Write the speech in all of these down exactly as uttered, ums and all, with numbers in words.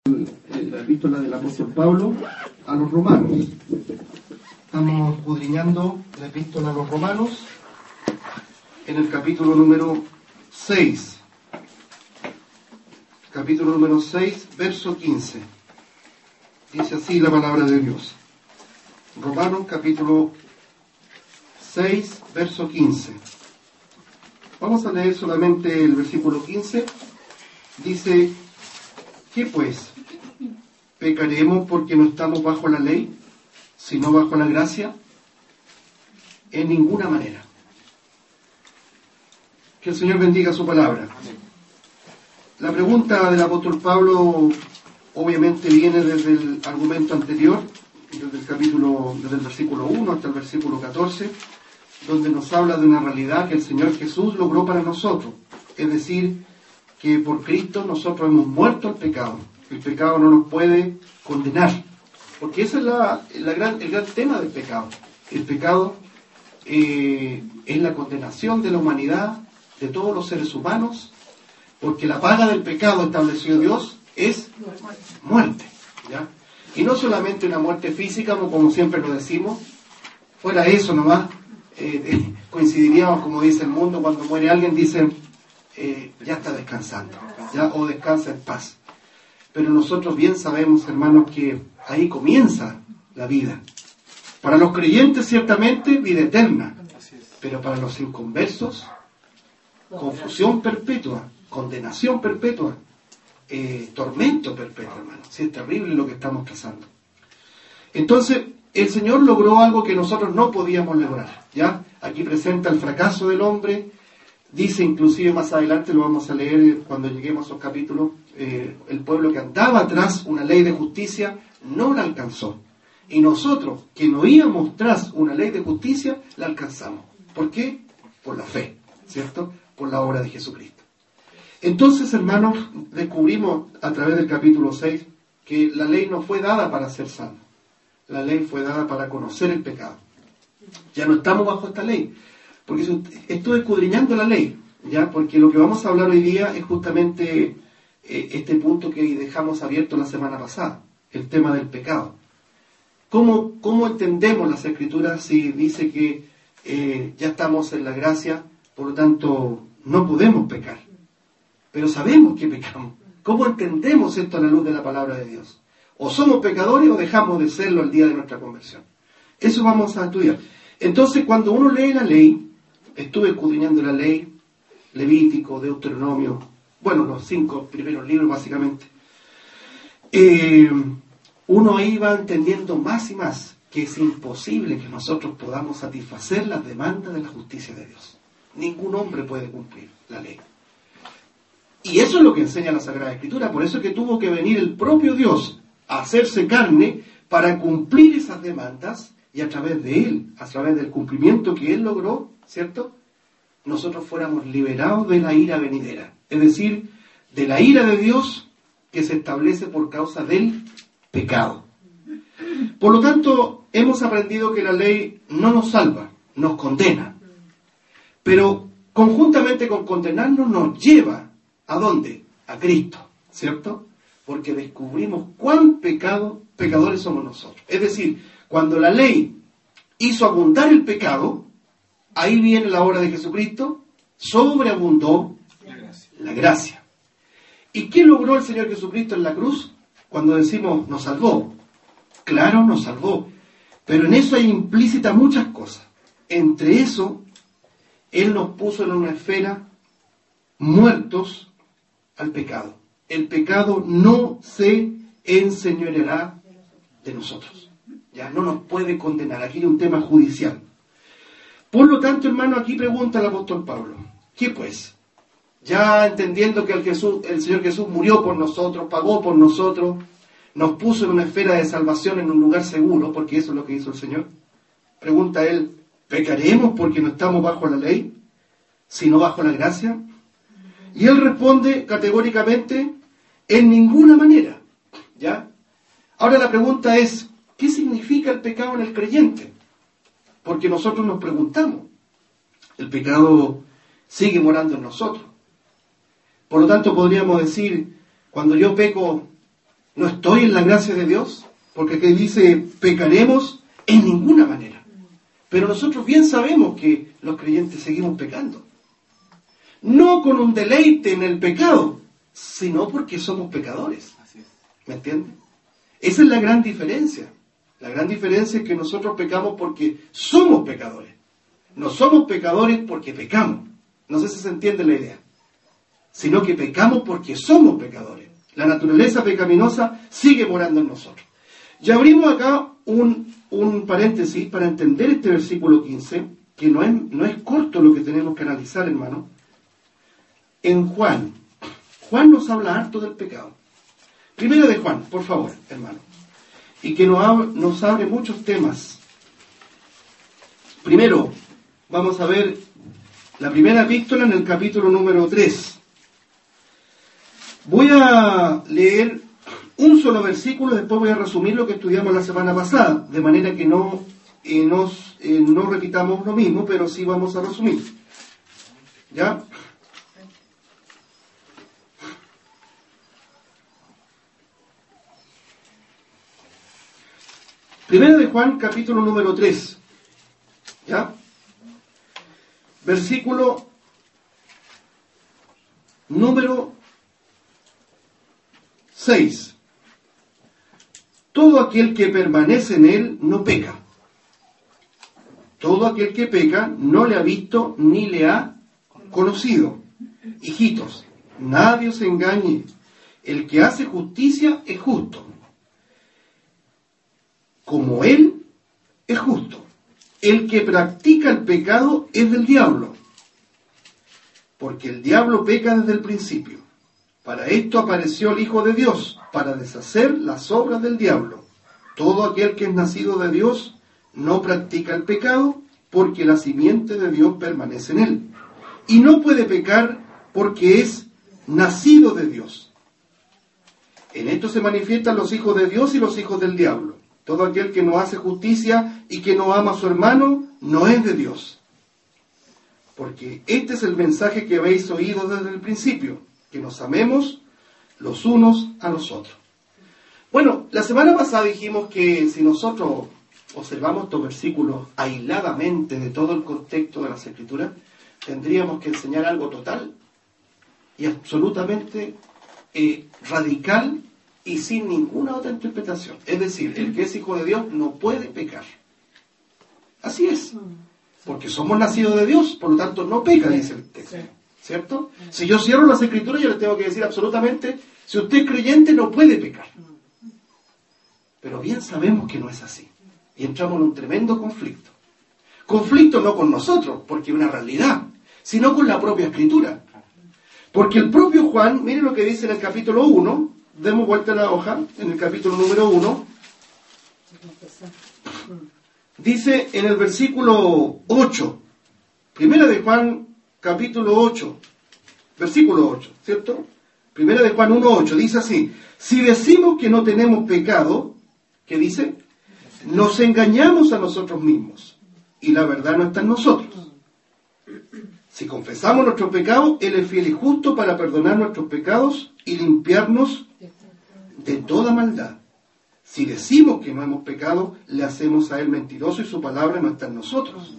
La epístola del apóstol Pablo a los romanos. Estamos escudriñando la epístola a los romanos en el capítulo número seis. Capítulo número seis, verso quince. Dice así la palabra de Dios. Romanos capítulo seis, verso quince. Vamos a leer solamente el versículo quince. Dice: ¿qué pues? ¿Pecaremos porque no estamos bajo la ley, sino bajo la gracia? En ninguna manera. Que el Señor bendiga su palabra. La pregunta del apóstol Pablo obviamente viene desde el argumento anterior, desde el capítulo, desde el versículo uno hasta el versículo catorce, donde nos habla de una realidad que el Señor Jesús logró para nosotros. Es decir, que por Cristo nosotros hemos muerto al pecado. El pecado no nos puede condenar, porque ese es la, la gran, el gran tema del pecado. El pecado eh, es la condenación de la humanidad, de todos los seres humanos, porque la paga del pecado establecido Dios es muerte, ¿ya? Y no solamente una muerte física, como siempre lo decimos. Fuera eso nomás, eh, eh, coincidiríamos, como dice el mundo, cuando muere alguien dicen eh, ya está descansando, ya, o descansa en paz. Pero nosotros bien sabemos, hermanos, que ahí comienza la vida. Para los creyentes, ciertamente, vida eterna. Pero para los inconversos, confusión perpetua, condenación perpetua, eh, tormento perpetuo, hermanos. Sí, es terrible lo que estamos pasando. Entonces, el Señor logró algo que nosotros no podíamos lograr, ¿ya? Aquí presenta el fracaso del hombre. Dice, inclusive más adelante, lo vamos a leer cuando lleguemos a esos capítulos, eh, el pueblo que andaba atrás una ley de justicia no la alcanzó. Y nosotros, que no íbamos tras una ley de justicia, la alcanzamos. ¿Por qué? Por la fe, ¿cierto? Por la obra de Jesucristo. Entonces, hermanos, descubrimos a través del capítulo seis que la ley no fue dada para ser salvo. La ley fue dada para conocer el pecado. Ya no estamos bajo esta ley. Porque estoy escudriñando la ley, ¿ya? Porque lo que vamos a hablar hoy día es justamente eh, este punto que dejamos abierto la semana pasada, el tema del pecado. ¿Cómo, cómo entendemos las Escrituras si dice que eh, ya estamos en la gracia, por lo tanto no podemos pecar? Pero sabemos que pecamos. ¿Cómo entendemos esto a la luz de la palabra de Dios? O somos pecadores o dejamos de serlo el día de nuestra conversión. Eso vamos a estudiar. Entonces, cuando uno lee la ley, estuve escudriñando la ley, Levítico, Deuteronomio, bueno, los cinco primeros libros básicamente, eh, uno ahí va entendiendo más y más que es imposible que nosotros podamos satisfacer las demandas de la justicia de Dios. Ningún hombre puede cumplir la ley. Y eso es lo que enseña la Sagrada Escritura. Por eso es que tuvo que venir el propio Dios a hacerse carne para cumplir esas demandas, y a través de Él, a través del cumplimiento que Él logró, ¿cierto?, nosotros fuéramos liberados de la ira venidera. Es decir, de la ira de Dios que se establece por causa del pecado. Por lo tanto, hemos aprendido que la ley no nos salva, nos condena. Pero conjuntamente con condenarnos nos lleva, ¿a dónde? A Cristo, ¿cierto? Porque descubrimos cuán pecado, pecadores somos nosotros. Es decir, cuando la ley hizo abundar el pecado, ahí viene la obra de Jesucristo, sobreabundó la gracia. la gracia. ¿Y qué logró el Señor Jesucristo en la cruz? Cuando decimos, nos salvó. Claro, nos salvó. Pero en eso hay implícitas muchas cosas. Entre eso, Él nos puso en una esfera muertos al pecado. El pecado no se enseñoreará de nosotros. Ya no nos puede condenar. Aquí hay un tema judicial. Por lo tanto, hermano, aquí pregunta el apóstol Pablo: ¿qué pues? Ya entendiendo que el, Jesús, el Señor Jesús murió por nosotros, pagó por nosotros, nos puso en una esfera de salvación, en un lugar seguro, porque eso es lo que hizo el Señor. Pregunta él: ¿pecaremos porque no estamos bajo la ley, sino bajo la gracia? Y él responde categóricamente: en ninguna manera. ¿Ya? Ahora la pregunta es: ¿qué significa el pecado en el creyente? Porque nosotros nos preguntamos. El pecado sigue morando en nosotros. Por lo tanto, podríamos decir, cuando yo peco, ¿No estoy en la gracia de Dios? Porque aquí dice, pecaremos en ninguna manera. Pero nosotros bien sabemos que los creyentes seguimos pecando. No con un deleite en el pecado, sino porque somos pecadores. ¿Me entienden? Esa es la gran diferencia. La gran diferencia es que nosotros pecamos porque somos pecadores. No somos pecadores porque pecamos. No sé si se entiende la idea. Sino que pecamos porque somos pecadores. La naturaleza pecaminosa sigue morando en nosotros. Ya abrimos acá un, un paréntesis para entender este versículo quince, que no es, no es corto lo que tenemos que analizar, hermano. En Juan, Juan nos habla harto del pecado. Primero de Juan, por favor, hermano. Y que nos, abre, nos abre muchos temas. Primero, vamos a ver la primera epístola en el capítulo número tres. Voy a leer un solo versículo, después voy a resumir lo que estudiamos la semana pasada, de manera que no, eh, nos, eh, no repitamos lo mismo, pero sí vamos a resumir. ¿Ya? Primero de Juan, capítulo número tres. ¿Ya? Versículo número seis. Todo aquel que permanece en él no peca. Todo aquel que peca no le ha visto ni le ha conocido. Hijitos, nadie os engañe. El que hace justicia es justo, como él es justo. El que practica el pecado es del diablo, porque el diablo peca desde el principio. Para esto apareció el Hijo de Dios, para deshacer las obras del diablo. Todo aquel que es nacido de Dios no practica el pecado, porque la simiente de Dios permanece en él. Y no puede pecar porque es nacido de Dios. En esto se manifiestan los hijos de Dios y los hijos del diablo. Todo aquel que no hace justicia y que no ama a su hermano, no es de Dios. Porque este es el mensaje que habéis oído desde el principio, que nos amemos los unos a los otros. Bueno, la semana pasada dijimos que si nosotros observamos estos versículos aisladamente de todo el contexto de las Escrituras, tendríamos que enseñar algo total y absolutamente eh, radical y sin ninguna otra interpretación. Es decir, el que es hijo de Dios no puede pecar. Así es. Porque somos nacidos de Dios, por lo tanto no peca, dice el texto. ¿Cierto? Si yo cierro las Escrituras, yo les tengo que decir absolutamente, si usted es creyente no puede pecar. Pero bien sabemos que no es así. Y entramos en un tremendo conflicto. Conflicto no con nosotros, porque es una realidad, sino con la propia Escritura. Porque el propio Juan, mire lo que dice en el capítulo uno, demos vuelta a la hoja, en el capítulo número uno, dice en el versículo ocho, primera de Juan, capítulo ocho, versículo ocho, ¿cierto? Primera de Juan uno ocho, dice así: si decimos que no tenemos pecado, ¿qué dice? Nos engañamos a nosotros mismos, y la verdad no está en nosotros. Si confesamos nuestros pecados, Él es fiel y justo para perdonar nuestros pecados y limpiarnos de toda maldad. Si decimos que no hemos pecado, le hacemos a Él mentiroso y su palabra no está en nosotros.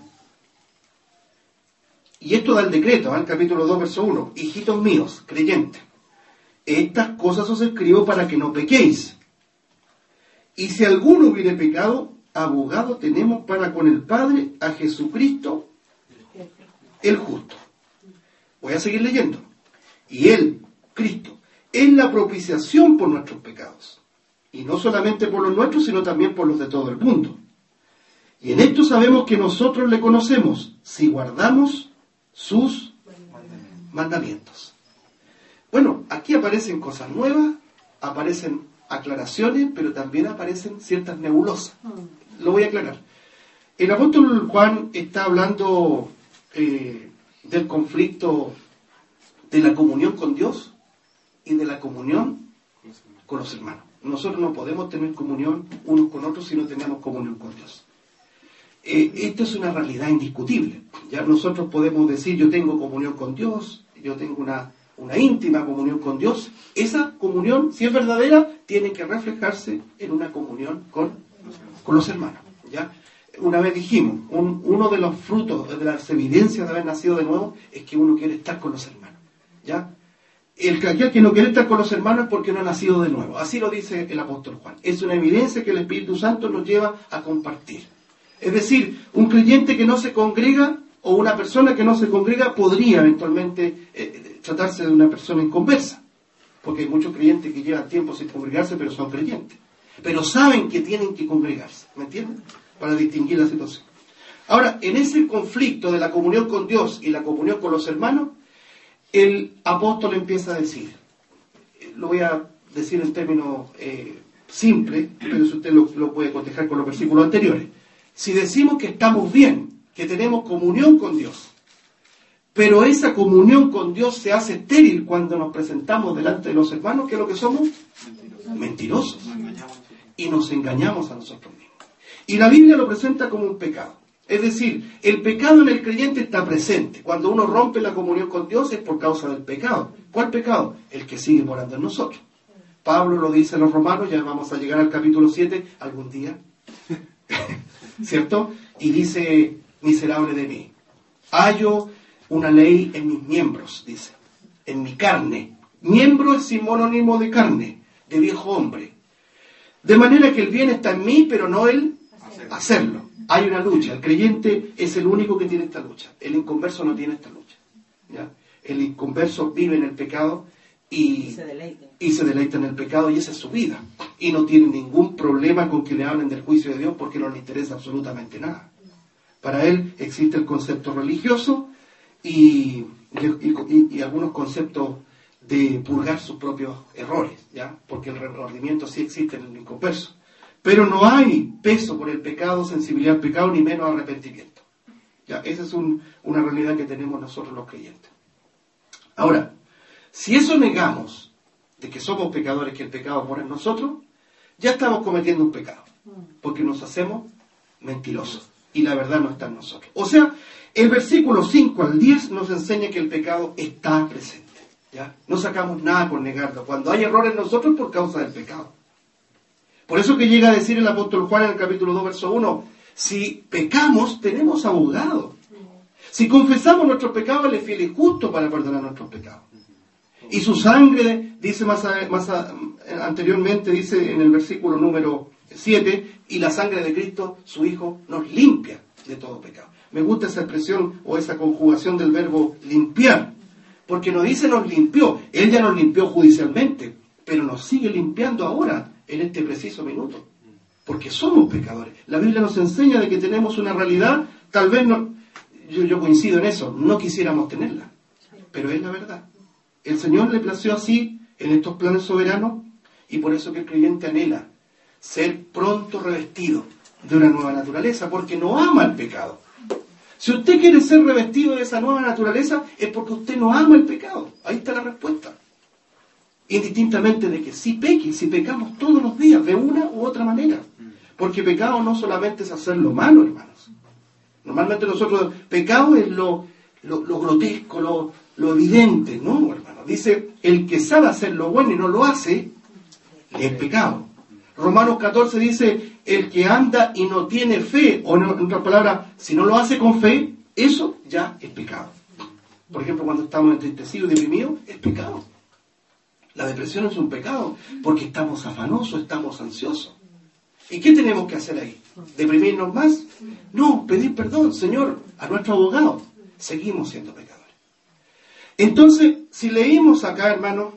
Y esto da el decreto, al capítulo dos, verso uno. Hijitos míos, creyentes, estas cosas os escribo para que no pequéis. Y si alguno hubiere pecado, abogado tenemos para con el Padre a Jesucristo, el justo. Voy a seguir leyendo. Y Él, Cristo, es la propiciación por nuestros pecados. Y no solamente por los nuestros, sino también por los de todo el mundo. Y en esto sabemos que nosotros le conocemos, si guardamos sus mandamientos. Bueno, aquí aparecen cosas nuevas, aparecen aclaraciones, pero también aparecen ciertas nebulosas. Lo voy a aclarar. El apóstol Juan está hablando eh, del conflicto de la comunión con Dios y de la comunión con los hermanos. Nosotros no podemos tener comunión unos con otros si no tenemos comunión con Dios. Eh, esto es una realidad indiscutible. Ya nosotros podemos decir, yo tengo comunión con Dios, yo tengo una, una íntima comunión con Dios. Esa comunión, si es verdadera, tiene que reflejarse en una comunión con, con los hermanos. ¿Ya? Una vez dijimos, un, uno de los frutos, de las evidencias de haber nacido de nuevo, es que uno quiere estar con los hermanos. ¿Ya? El que aquel que no quiere estar con los hermanos es porque no ha nacido de nuevo. Así lo dice el apóstol Juan. Es una evidencia que el Espíritu Santo nos lleva a compartir. Es decir, un creyente que no se congrega o una persona que no se congrega podría eventualmente eh, tratarse de una persona inconversa. Porque hay muchos creyentes que llevan tiempo sin congregarse, pero son creyentes. Pero saben que tienen que congregarse. ¿Me entienden? Para distinguir la situación. Ahora, en ese conflicto de la comunión con Dios y la comunión con los hermanos, el apóstol empieza a decir, lo voy a decir en términos eh, simples, pero si usted lo, lo puede cotejar con los versículos anteriores. Si decimos que estamos bien, que tenemos comunión con Dios, pero esa comunión con Dios se hace estéril cuando nos presentamos delante de los hermanos, ¿qué es lo que somos? Mentirosos. Y nos engañamos a nosotros mismos. Y la Biblia lo presenta como un pecado. Es decir, el pecado en el creyente está presente. Cuando uno rompe la comunión con Dios es por causa del pecado. ¿Cuál pecado? El que sigue morando en nosotros. Pablo lo dice en los Romanos, ya vamos a llegar al capítulo siete algún día. ¿Cierto? Y dice, miserable de mí, hallo una ley en mis miembros, dice, en mi carne. Miembro es sinónimo de carne, de viejo hombre. De manera que el bien está en mí, pero no el hacerlo. Hay una lucha. El creyente es el único que tiene esta lucha. El inconverso no tiene esta lucha. ¿Ya? El inconverso vive en el pecado y se, deleita. y se deleita en el pecado, y esa es su vida. Y no tiene ningún problema con que le hablen del juicio de Dios porque no le interesa absolutamente nada. Para él existe el concepto religioso y, y, y, y algunos conceptos de purgar sus propios errores, ¿ya? Porque el remordimiento sí existe en el inconverso. Pero no hay peso por el pecado, sensibilidad al pecado, ni menos arrepentimiento. ¿Ya? Esa es un, una realidad que tenemos nosotros los creyentes. Ahora, si eso negamos, de que somos pecadores, que el pecado mora en nosotros, ya estamos cometiendo un pecado. Porque nos hacemos mentirosos. Y la verdad no está en nosotros. O sea, el versículo cinco al diez nos enseña que el pecado está presente. ¿Ya? No sacamos nada por negarlo. Cuando hay error en nosotros es por causa del pecado. Por eso que llega a decir el apóstol Juan en el capítulo dos, verso uno, si pecamos, tenemos abogado. Si confesamos nuestros pecados, Él es fiel y justo para perdonar nuestros pecados. Y su sangre, dice más, a, más a, anteriormente, dice en el versículo número siete, y la sangre de Cristo, su Hijo, nos limpia de todo pecado. Me gusta esa expresión o esa conjugación del verbo limpiar, porque no dice nos limpió, Él ya nos limpió judicialmente, pero nos sigue limpiando ahora, en este preciso minuto, porque somos pecadores. La Biblia nos enseña de que tenemos una realidad, tal vez no, yo, yo coincido en eso, no quisiéramos tenerla, pero es la verdad. El Señor le plació así en estos planes soberanos, y por eso que el creyente anhela ser pronto revestido de una nueva naturaleza, porque no ama el pecado. Si usted quiere ser revestido de esa nueva naturaleza, es porque usted no ama el pecado. Ahí está la respuesta. Indistintamente de que si peque, si pecamos todos los días, de una u otra manera. Porque pecado no solamente es hacer lo malo, hermanos. Normalmente nosotros, pecado es lo, lo, lo grotesco, lo, lo evidente, ¿no, hermano? Dice, el que sabe hacer lo bueno y no lo hace, es pecado. Romanos catorce dice, el que anda y no tiene fe, o en otras palabras, si no lo hace con fe, eso ya es pecado. Por ejemplo, cuando estamos entristecidos y deprimidos, es pecado. La depresión es un pecado, porque estamos afanosos, estamos ansiosos. ¿Y qué tenemos que hacer ahí? ¿Deprimirnos más? No, pedir perdón, Señor, a nuestro abogado. Seguimos siendo pecadores. Entonces, si leímos acá, hermanos,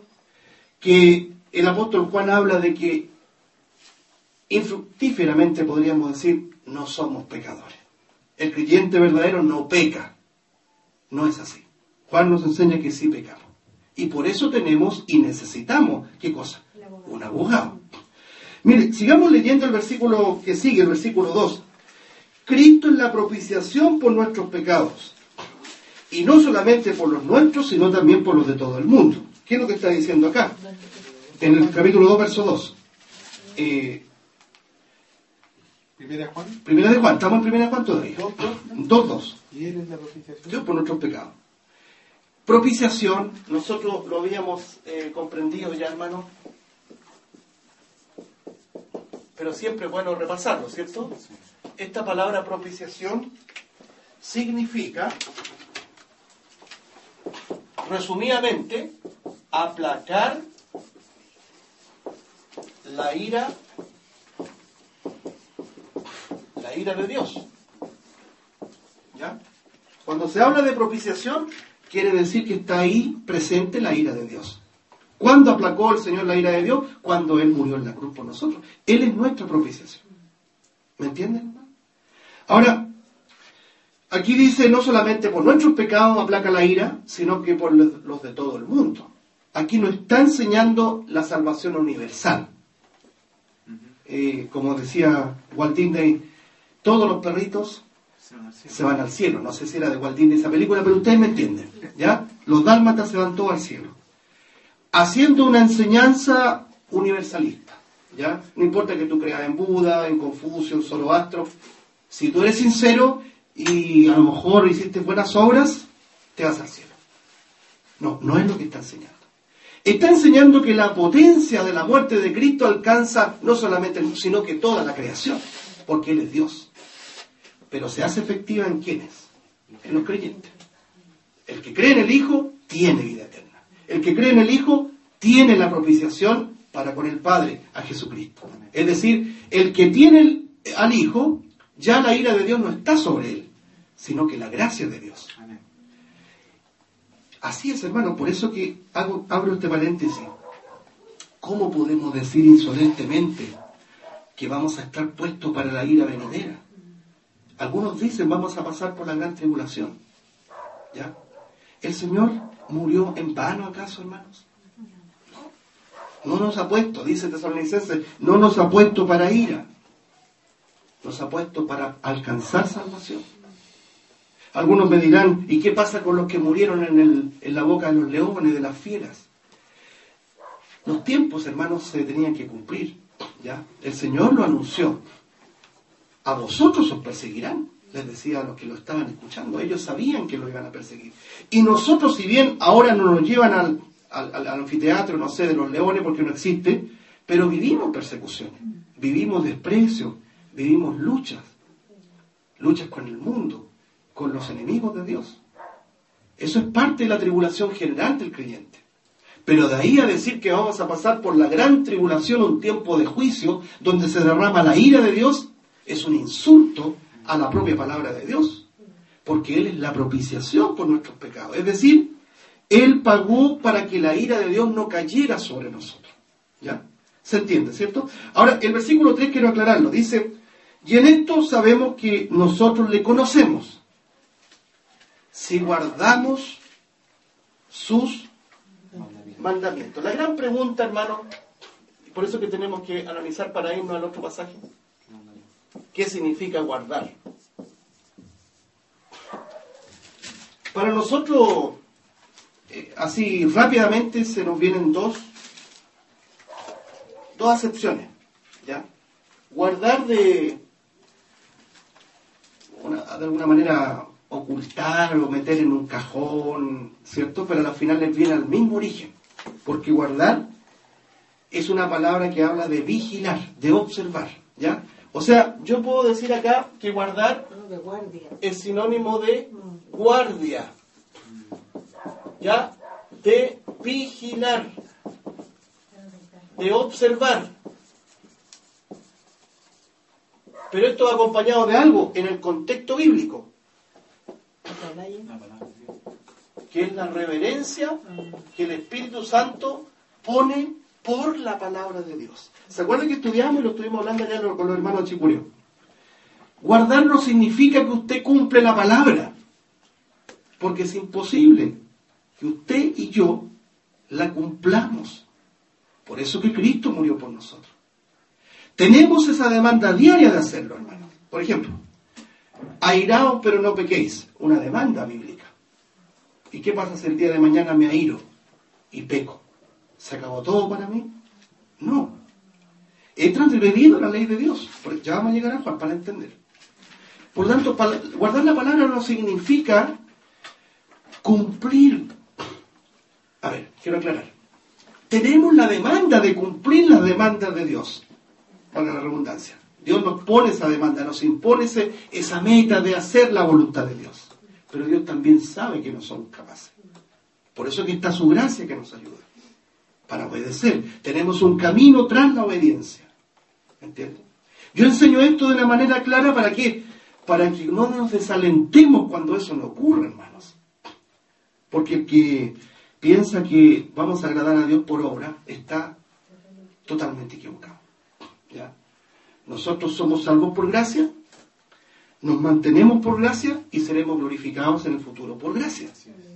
que el apóstol Juan habla de que infructíferamente podríamos decir, no somos pecadores. El creyente verdadero no peca. No es así. Juan nos enseña que sí pecamos. Y por eso tenemos y necesitamos, ¿qué cosa? Un abogado. Mire, sigamos leyendo el versículo que sigue, el versículo dos. Cristo es la propiciación por nuestros pecados. Y no solamente por los nuestros, sino también por los de todo el mundo. ¿Qué es lo que está diciendo acá? En el capítulo dos, verso dos. Eh, Primera de Juan. Primera de Juan, estamos en Primera de Juan todavía. dos, dos. ¿Y Él es la propiciación? Dios por nuestros pecados. Propiciación, nosotros lo habíamos eh, comprendido ya, hermano, pero siempre es bueno repasarlo, ¿cierto? Esta palabra propiciación significa, resumidamente, aplacar la ira, la ira de Dios. ¿Ya? Cuando se habla de propiciación, quiere decir que está ahí presente la ira de Dios. ¿Cuándo aplacó el Señor la ira de Dios? Cuando Él murió en la cruz por nosotros. Él es nuestra propiciación. ¿Me entienden? Ahora, aquí dice, no solamente por nuestros pecados aplaca la ira, sino que por los de todo el mundo. Aquí nos está enseñando la salvación universal. Eh, como decía Walt Disney, todos los perritos se van al cielo. No sé si era de Walt Disney esa película, pero ustedes me entienden, ¿ya? Los dálmatas se van todos al cielo. Haciendo una enseñanza universalista, ¿ya? No importa que tú creas en Buda, en Confucio, en Zoroastro. Si tú eres sincero y a lo mejor hiciste buenas obras, te vas al cielo. No, no es lo que está enseñando. Está enseñando que la potencia de la muerte de Cristo alcanza no solamente el mundo, sino que toda la creación, porque Él es Dios. Pero se hace efectiva en ¿quiénes? En los creyentes. El que cree en el Hijo tiene vida eterna. El que cree en el Hijo tiene la propiciación para con el Padre, a Jesucristo. Es decir, el que tiene el, al Hijo, ya la ira de Dios no está sobre él, sino que la gracia de Dios. Así es, hermano, por eso que hago, abro este paréntesis. ¿Cómo podemos decir insolentemente que vamos a estar puestos para la ira venidera? Algunos dicen, vamos a pasar por la gran tribulación. ¿Ya? ¿El Señor murió en vano acaso, hermanos? No, no nos ha puesto, dice Tesalonicenses, no nos ha puesto para ira. Nos ha puesto para alcanzar salvación. Algunos me dirán, ¿y qué pasa con los que murieron en, el, en la boca de los leones, de las fieras? Los tiempos, hermanos, se tenían que cumplir. ¿Ya? El Señor lo anunció. A vosotros os perseguirán, les decía a los que lo estaban escuchando. Ellos sabían que lo iban a perseguir. Y nosotros, si bien ahora no nos llevan al, al, al anfiteatro, no sé, de los leones, porque no existe, pero vivimos persecuciones, vivimos desprecio, vivimos luchas, luchas con el mundo, con los enemigos de Dios. Eso es parte de la tribulación general del creyente. Pero de ahí a decir que vamos a pasar por la gran tribulación, un tiempo de juicio, donde se derrama la ira de Dios, es un insulto a la propia palabra de Dios. Porque Él es la propiciación por nuestros pecados. Es decir, Él pagó para que la ira de Dios no cayera sobre nosotros. ¿Ya? ¿Se entiende, cierto? Ahora, el versículo tres quiero aclararlo. Dice, y en esto sabemos que nosotros le conocemos, si guardamos sus mandamientos. La gran pregunta, hermano, y por eso que tenemos que analizar para irnos al otro pasaje, ¿qué significa guardar? Para nosotros, eh, así rápidamente se nos vienen dos, dos acepciones, ¿ya? Guardar de, una, de alguna manera ocultar o meter en un cajón, ¿cierto? Pero al final les viene al mismo origen, porque guardar es una palabra que habla de vigilar, de observar, ¿ya? O sea, yo puedo decir acá que guardar es sinónimo de guardia, ¿ya? De vigilar, de observar. Pero esto va acompañado de algo en el contexto bíblico, que es la reverencia que el Espíritu Santo pone por la palabra de Dios. ¿Se acuerdan que estudiamos y lo estuvimos hablando ayer con los hermanos de Chicureo? Guardar no significa que usted cumple la palabra, porque es imposible que usted y yo la cumplamos. Por eso que Cristo murió por nosotros. Tenemos esa demanda diaria de hacerlo, hermanos. Por ejemplo, airaos pero no pequéis, una demanda bíblica. ¿Y qué pasa si el día de mañana me airo y peco? ¿Se acabó todo para mí? No. He transgredido la ley de Dios. Ya vamos a llegar a Juan para entender. Por lo tanto, guardar la palabra no significa cumplir. A ver, quiero aclarar. Tenemos la demanda de cumplir las demandas de Dios. valga la redundancia. Dios nos pone esa demanda, nos impone ese, esa meta de hacer la voluntad de Dios. Pero Dios también sabe que no somos capaces. Por eso que está su gracia que nos ayuda para obedecer. Tenemos un camino tras la obediencia. ¿Entiendes? Yo enseño esto de una manera clara para que, para que no nos desalentemos cuando eso no ocurre, hermanos. Porque el que piensa que vamos a agradar a Dios por obra está totalmente equivocado. ¿Ya? Nosotros somos salvos por gracia, nos mantenemos por gracia y seremos glorificados en el futuro por gracia.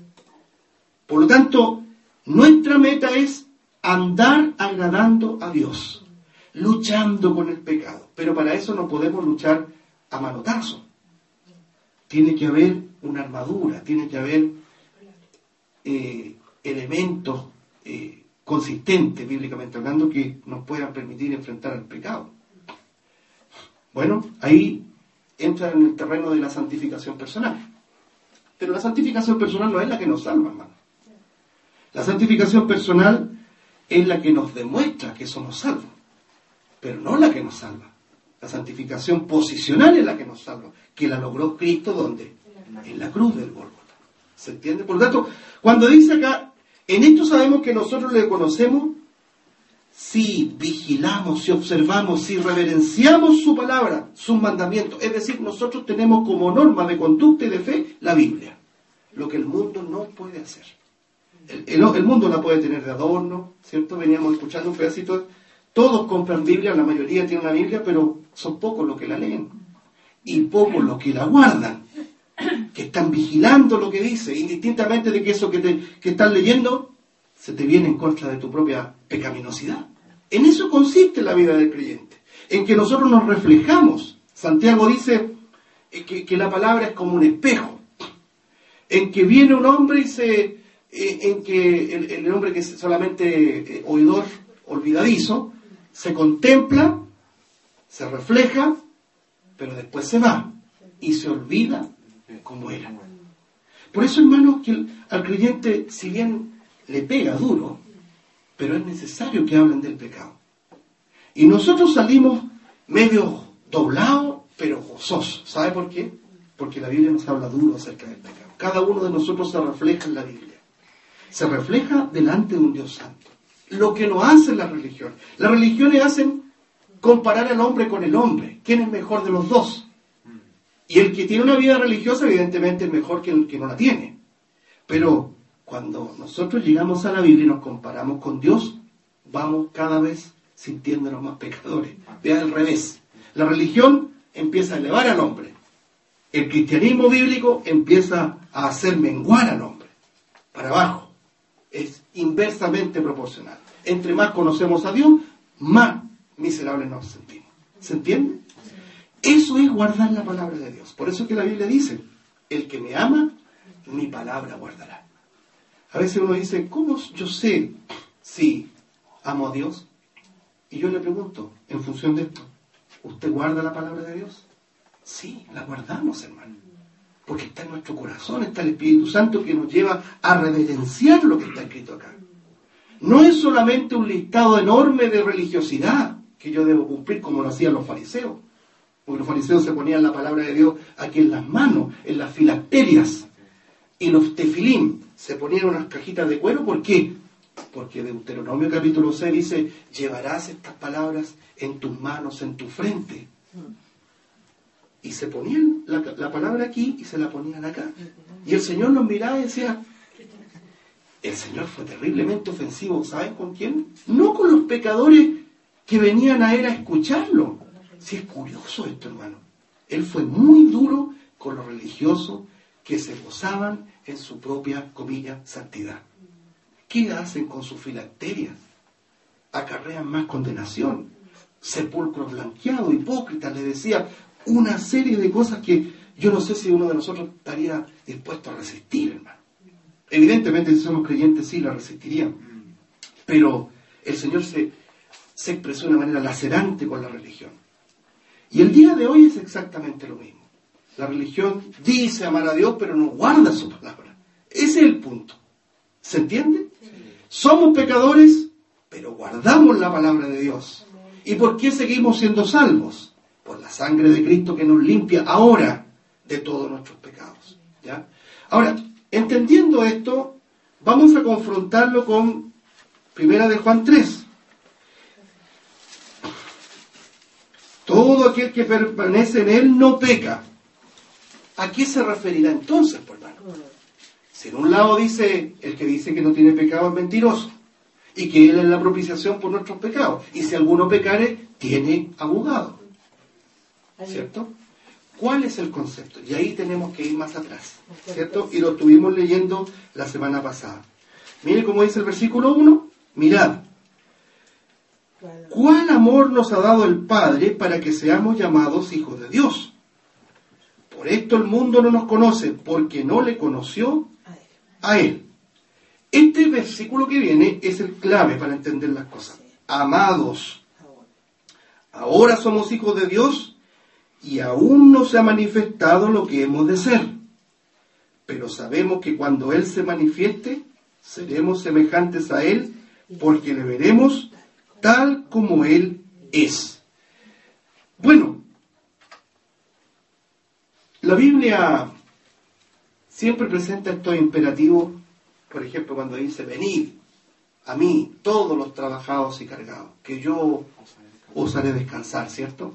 Por lo tanto, nuestra meta es andar agradando a Dios, luchando con el pecado. Pero para eso no podemos luchar a manotazo. Tiene que haber una armadura, tiene que haber eh, elementos eh, consistentes, bíblicamente hablando, que nos puedan permitir enfrentar al pecado. Bueno, ahí entra en el terreno de la santificación personal. Pero la santificación personal no es la que nos salva, hermano. La santificación personal es la que nos demuestra que somos salvos, pero no la que nos salva. La santificación posicional es la que nos salva, que la logró Cristo, ¿dónde? En la cruz del Gólgota. ¿Se entiende? Por lo tanto, cuando dice acá, en esto sabemos que nosotros le conocemos si vigilamos, si observamos, si reverenciamos su palabra, sus mandamientos. Es decir, nosotros tenemos como norma de conducta y de fe la Biblia, lo que el mundo no puede hacer. El, el, el mundo la puede tener de adorno, ¿cierto? Veníamos escuchando un pedacito. Todos compran Biblia, la mayoría tiene una Biblia, pero son pocos los que la leen. Y pocos los que la guardan, que están vigilando lo que dice, indistintamente de que eso que, te, que estás leyendo se te viene en contra de tu propia pecaminosidad. En eso consiste la vida del creyente, en que nosotros nos reflejamos. Santiago dice que, que la palabra es como un espejo, en que viene un hombre y se... en que el, el hombre que es solamente eh, oidor, olvidadizo, se contempla, se refleja, pero después se va y se olvida como era. Por eso, hermanos, que el, al creyente, si bien le pega duro, pero es necesario que hablen del pecado. Y nosotros salimos medio doblados, pero gozosos. ¿Sabe por qué? Porque la Biblia nos habla duro acerca del pecado. Cada uno de nosotros se refleja en la Biblia. Se refleja delante de un Dios santo. Lo que no hace la religión. Las religiones hacen comparar al hombre con el hombre. ¿Quién es mejor de los dos? Y el que tiene una vida religiosa, evidentemente, es mejor que el que no la tiene. Pero cuando nosotros llegamos a la Biblia y nos comparamos con Dios, vamos cada vez sintiéndonos más pecadores. Vea al revés. La religión empieza a elevar al hombre. El cristianismo bíblico empieza a hacer menguar al hombre. Para abajo. Es inversamente proporcional. Entre más conocemos a Dios, más miserables nos sentimos. ¿Se entiende? Eso es guardar la palabra de Dios. Por eso es que la Biblia dice, el que me ama, mi palabra guardará. A veces uno dice, ¿cómo yo sé si amo a Dios? Y yo le pregunto, en función de esto, ¿usted guarda la palabra de Dios? Sí, la guardamos, hermano. Porque está en nuestro corazón, está el Espíritu Santo que nos lleva a reverenciar lo que está escrito acá. No es solamente un listado enorme de religiosidad que yo debo cumplir como lo hacían los fariseos. Porque los fariseos se ponían la palabra de Dios aquí en las manos, en las filacterias. Y los tefilim se ponían unas cajitas de cuero. ¿Por qué? Porque Deuteronomio capítulo seis dice, llevarás estas palabras en tus manos, en tu frente. Y se ponían la, la palabra aquí y se la ponían acá. Y el Señor los miraba y decía, el Señor fue terriblemente ofensivo. ¿Saben con quién? No con los pecadores que venían a él a escucharlo. Sí, es curioso esto, hermano. Él fue muy duro con los religiosos que se gozaban en su propia, comilla, santidad. ¿Qué hacen con sus filacterias? Acarrean más condenación. Sepulcros blanqueados, hipócritas, le decía una serie de cosas que yo no sé si uno de nosotros estaría dispuesto a resistir, hermano. Evidentemente, si somos creyentes, sí la resistiríamos. Pero el Señor se, se expresó de una manera lacerante con la religión. Y el día de hoy es exactamente lo mismo. La religión dice amar a Dios, pero no guarda su palabra. Ese es el punto. ¿Se entiende? Somos pecadores, pero guardamos la palabra de Dios. ¿Y por qué seguimos siendo salvos? Por la sangre de Cristo que nos limpia ahora de todos nuestros pecados. ¿Ya? Ahora, entendiendo esto, vamos a confrontarlo con Primera de Juan tres. Todo aquel que permanece en él no peca. ¿A qué se referirá entonces, por hermano? Si en un lado dice, el que dice que no tiene pecado es mentiroso, y que él es la propiciación por nuestros pecados, y si alguno pecare, tiene abogado. ¿Cierto? ¿Cuál es el concepto? Y ahí tenemos que ir más atrás, ¿cierto? Y lo estuvimos leyendo la semana pasada. Mire cómo dice el versículo uno. Mirad, ¿cuál amor nos ha dado el Padre para que seamos llamados hijos de Dios? Por esto el mundo no nos conoce, porque no le conoció a Él. Este versículo que viene es el clave para entender las cosas. Amados, ahora somos hijos de Dios y aún no se ha manifestado lo que hemos de ser. Pero sabemos que cuando Él se manifieste, seremos semejantes a Él, porque le veremos tal como Él es. Bueno, la Biblia siempre presenta estos imperativos, por ejemplo, cuando dice, venid a mí, todos los trabajados y cargados, que yo os haré descansar, ¿cierto?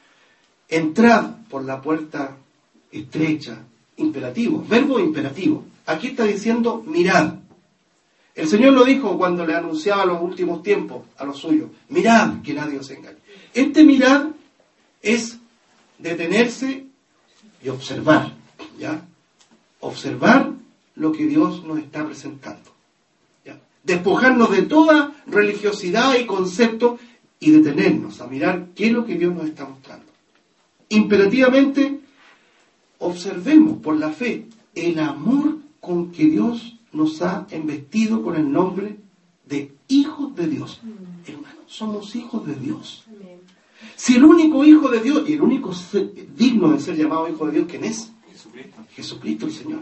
Entrad por la puerta estrecha, imperativo, verbo imperativo. Aquí está diciendo, mirad. El Señor lo dijo cuando le anunciaba los últimos tiempos a los suyos. Mirad, que nadie os engañe. Este mirad es detenerse y observar, ¿ya? Observar lo que Dios nos está presentando, ¿ya? Despojarnos de toda religiosidad y concepto y detenernos a mirar qué es lo que Dios nos está mostrando. Imperativamente, observemos por la fe el amor con que Dios nos ha investido con el nombre de hijos de Dios. Mm. Hermanos, somos hijos de Dios. Amén. Si el único hijo de Dios y el único ser, digno de ser llamado hijo de Dios, ¿quién es? Jesucristo. Jesucristo el Señor.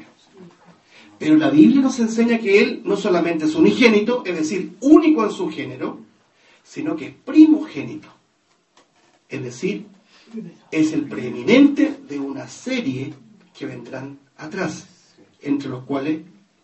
Pero la Biblia nos enseña que Él no solamente es unigénito, es decir, único en su género, sino que es primogénito. Es decir, es el preeminente de una serie que vendrán atrás, entre los cuales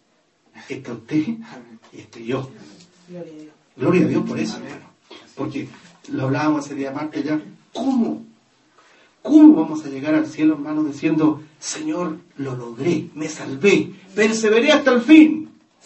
está usted y estoy yo. Gloria a Dios. Gloria a Dios por eso, hermano. Porque lo hablábamos ese día martes ya. ¿Cómo? ¿Cómo vamos a llegar al cielo, hermano, diciendo, Señor, lo logré, me salvé, perseveré hasta el fin?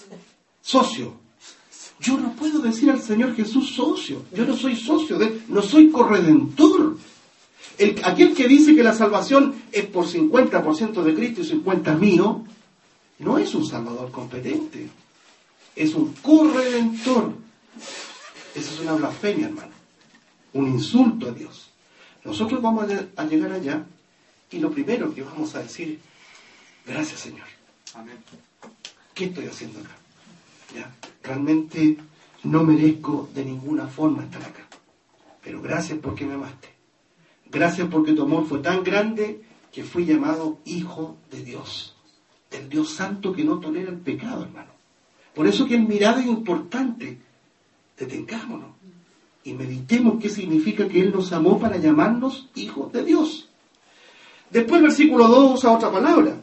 Socio. Yo no puedo decir al Señor Jesús socio. Yo no soy socio de Él, no soy corredentor. El, aquel que dice que la salvación es por cincuenta por ciento de Cristo y cincuenta por ciento mío, no es un salvador competente, es un corredentor. Esa es una blasfemia, hermano, un insulto a Dios. Nosotros vamos a llegar allá y lo primero que vamos a decir, gracias, Señor. Amén. ¿Qué estoy haciendo acá? ¿Ya? Realmente no merezco de ninguna forma estar acá, pero gracias porque me amaste. Gracias porque tu amor fue tan grande que fui llamado hijo de Dios. El Dios santo que no tolera el pecado, hermano. Por eso que el mirada es importante. Detengámonos y meditemos qué significa que Él nos amó para llamarnos hijos de Dios. Después el versículo dos usa otra palabra.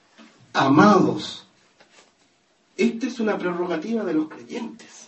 Amados. Esta es una prerrogativa de los creyentes.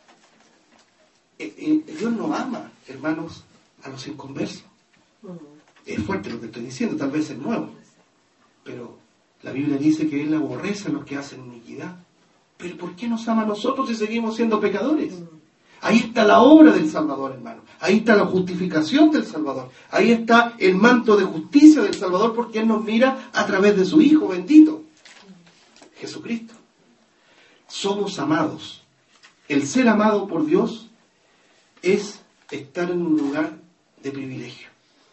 Eh, eh, Dios no ama, hermanos, a los inconversos. Es fuerte lo que estoy diciendo, tal vez es nuevo. Pero la Biblia dice que Él aborrece a los que hacen iniquidad. ¿Pero por qué nos ama a nosotros si seguimos siendo pecadores? Ahí está la obra del Salvador, hermano. Ahí está la justificación del Salvador. Ahí está el manto de justicia del Salvador, porque Él nos mira a través de su Hijo bendito, Jesucristo. Somos amados. El ser amado por Dios es estar en un lugar de privilegio.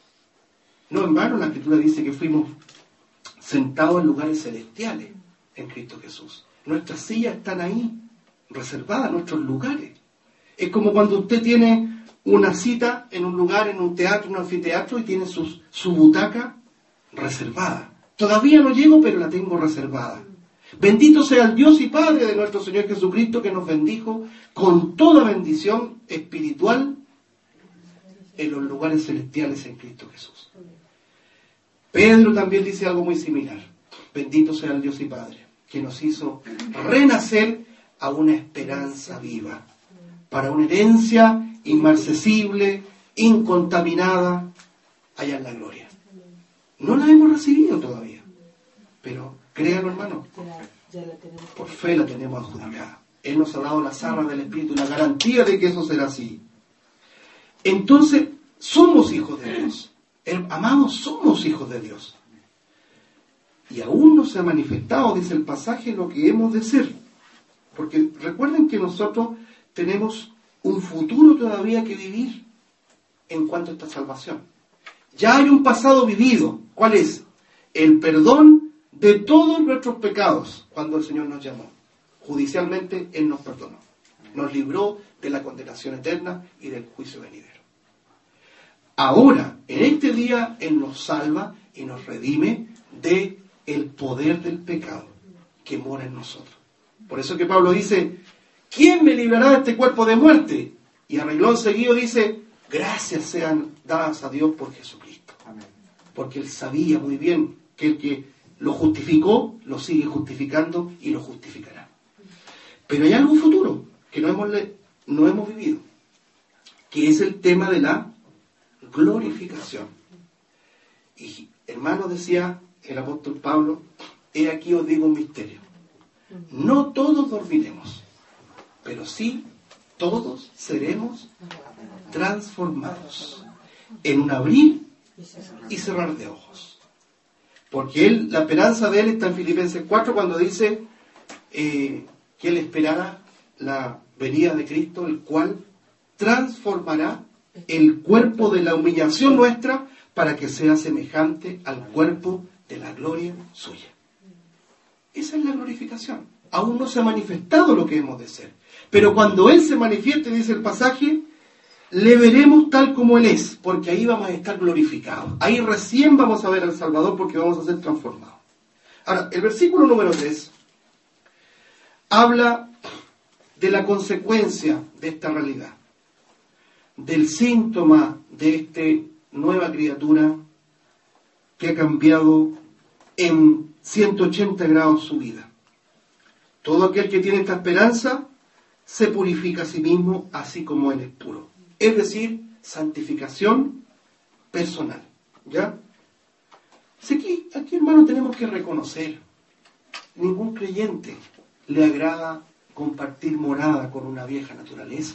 No en vano la Escritura dice que fuimos sentados en lugares celestiales en Cristo Jesús. Nuestras sillas están ahí, reservadas, nuestros lugares. Es como cuando usted tiene una cita en un lugar, en un teatro, un anfiteatro, y tiene sus, su butaca reservada. Todavía no llego, pero la tengo reservada. Bendito sea el Dios y Padre de nuestro Señor Jesucristo, que nos bendijo con toda bendición espiritual en los lugares celestiales en Cristo Jesús. Pedro también dice algo muy similar. Bendito sea el Dios y Padre, que nos hizo renacer a una esperanza viva, para una herencia inmarcesible, incontaminada, allá en la gloria. No la hemos recibido todavía, pero créanlo, hermano, por fe la tenemos adjudicada. Él nos ha dado las arras del Espíritu, la garantía de que eso será así. Entonces, somos hijos de Dios. Amados, somos hijos de Dios. Y aún no se ha manifestado, dice el pasaje, lo que hemos de ser. Porque recuerden que nosotros tenemos un futuro todavía que vivir en cuanto a esta salvación. Ya hay un pasado vivido. ¿Cuál es? El perdón de todos nuestros pecados cuando el Señor nos llamó. Judicialmente Él nos perdonó. Nos libró de la condenación eterna y del juicio venidero. Ahora, en este día, Él nos salva y nos redime de el poder del pecado que mora en nosotros. Por eso que Pablo dice, ¿quién me librará de este cuerpo de muerte? Y a renglón seguido dice, gracias sean dadas a Dios por Jesucristo. Amén. Porque Él sabía muy bien que el que lo justificó, lo sigue justificando y lo justificará. Pero hay algo futuro que no hemos, no hemos vivido, que es el tema de la glorificación. Y hermano, decía el apóstol Pablo, he aquí os digo un misterio. No todos dormiremos, pero sí todos seremos transformados en un abrir y cerrar de ojos. Porque él, la esperanza de él está en Filipenses cuatro cuando dice eh, que él esperará la venida de Cristo, el cual transformará el cuerpo de la humillación nuestra para que sea semejante al cuerpo de la gloria suya. Esa es la glorificación. Aún no se ha manifestado lo que hemos de ser. Pero cuando Él se manifieste, dice el pasaje, le veremos tal como Él es, porque ahí vamos a estar glorificados. Ahí recién vamos a ver al Salvador porque vamos a ser transformados. Ahora, el versículo número tres habla de la consecuencia de esta realidad, del síntoma de esta nueva criatura que ha cambiado en ciento ochenta grados su vida. Todo aquel que tiene esta esperanza se purifica a sí mismo así como Él es puro. Es decir, santificación personal. ¿Ya? Así que aquí, hermano, tenemos que reconocer, ningún creyente le agrada compartir morada con una vieja naturaleza.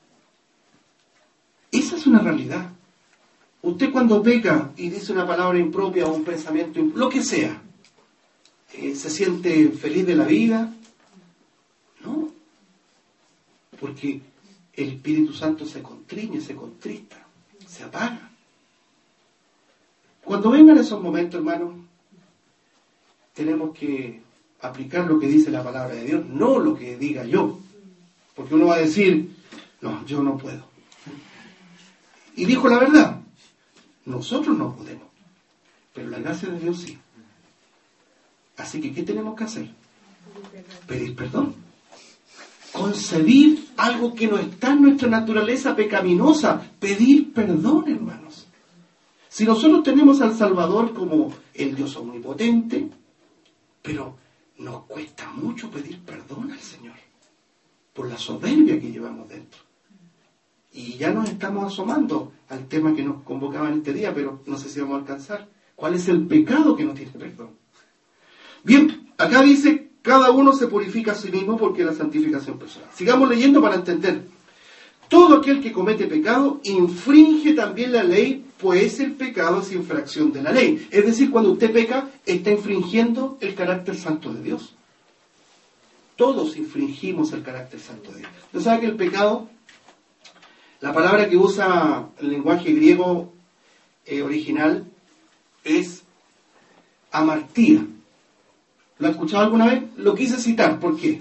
Esa es una realidad. Usted cuando peca y dice una palabra impropia o un pensamiento, lo que sea, eh, ¿se siente feliz de la vida? No. Porque el Espíritu Santo se contriñe, se contrista, se apaga. Cuando vengan esos momentos, hermanos, tenemos que aplicar lo que dice la palabra de Dios, no lo que diga yo. Porque uno va a decir, no, yo no puedo. Y dijo la verdad, nosotros no podemos, pero la gracia de Dios sí. Así que, ¿qué tenemos que hacer? Pedir perdón. Concebir algo que no está en nuestra naturaleza pecaminosa. Pedir perdón, hermanos. Si nosotros tenemos al Salvador como el Dios omnipotente, pero nos cuesta mucho pedir perdón al Señor por la soberbia que llevamos dentro. Y ya nos estamos asomando al tema que nos convocaba en este día, pero no sé si vamos a alcanzar. ¿Cuál es el pecado que no tiene perdón? Bien, acá dice, cada uno se purifica a sí mismo porque es la santificación personal. Sigamos leyendo para entender. Todo aquel que comete pecado infringe también la ley, pues el pecado es infracción de la ley. Es decir, cuando usted peca, está infringiendo el carácter santo de Dios. Todos infringimos el carácter santo de Dios. ¿Usted sabe que el pecado, la palabra que usa el lenguaje griego eh, original es amartía? ¿Lo ha escuchado alguna vez? Lo quise citar. ¿Por qué?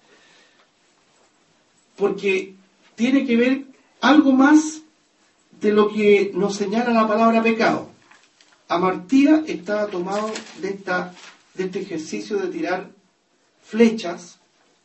Porque tiene que ver algo más de lo que nos señala la palabra pecado. Amartía está tomado de, esta, de este ejercicio de tirar flechas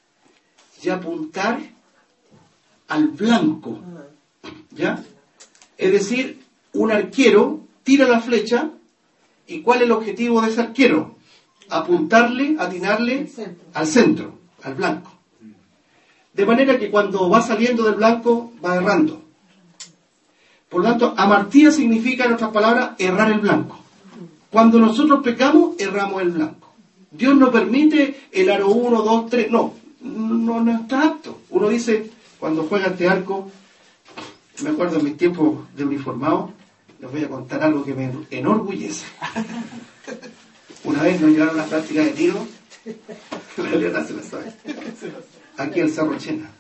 y apuntar al blanco. ¿Ya? Es decir, un arquero tira la flecha, ¿y cuál es el objetivo de ese arquero? Apuntarle, atinarle al centro, al blanco. De manera que cuando va saliendo del blanco, va errando. Por lo tanto, amartía significa, en otras palabras, errar el blanco. Cuando nosotros pecamos, erramos el blanco. Dios no permite el aro uno, dos, tres, no, no, no está apto. Uno dice, cuando juega este arco, me acuerdo en mis tiempos de uniformado, les voy a contar algo que me enorgullece. Una vez nos llevaron a la práctica de tiro, la Leona se la sabe, aquí en Cerro Chena,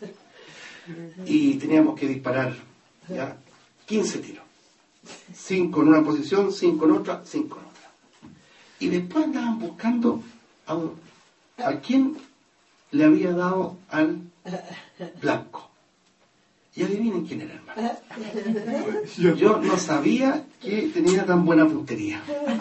y teníamos que disparar ya quince tiros, cinco en una posición, cinco en otra, cinco en otra, y después andaban buscando a, un, a quién le había dado al blanco. Y adivinen quién era, hermano. Yo no sabía que tenía tan buena puntería.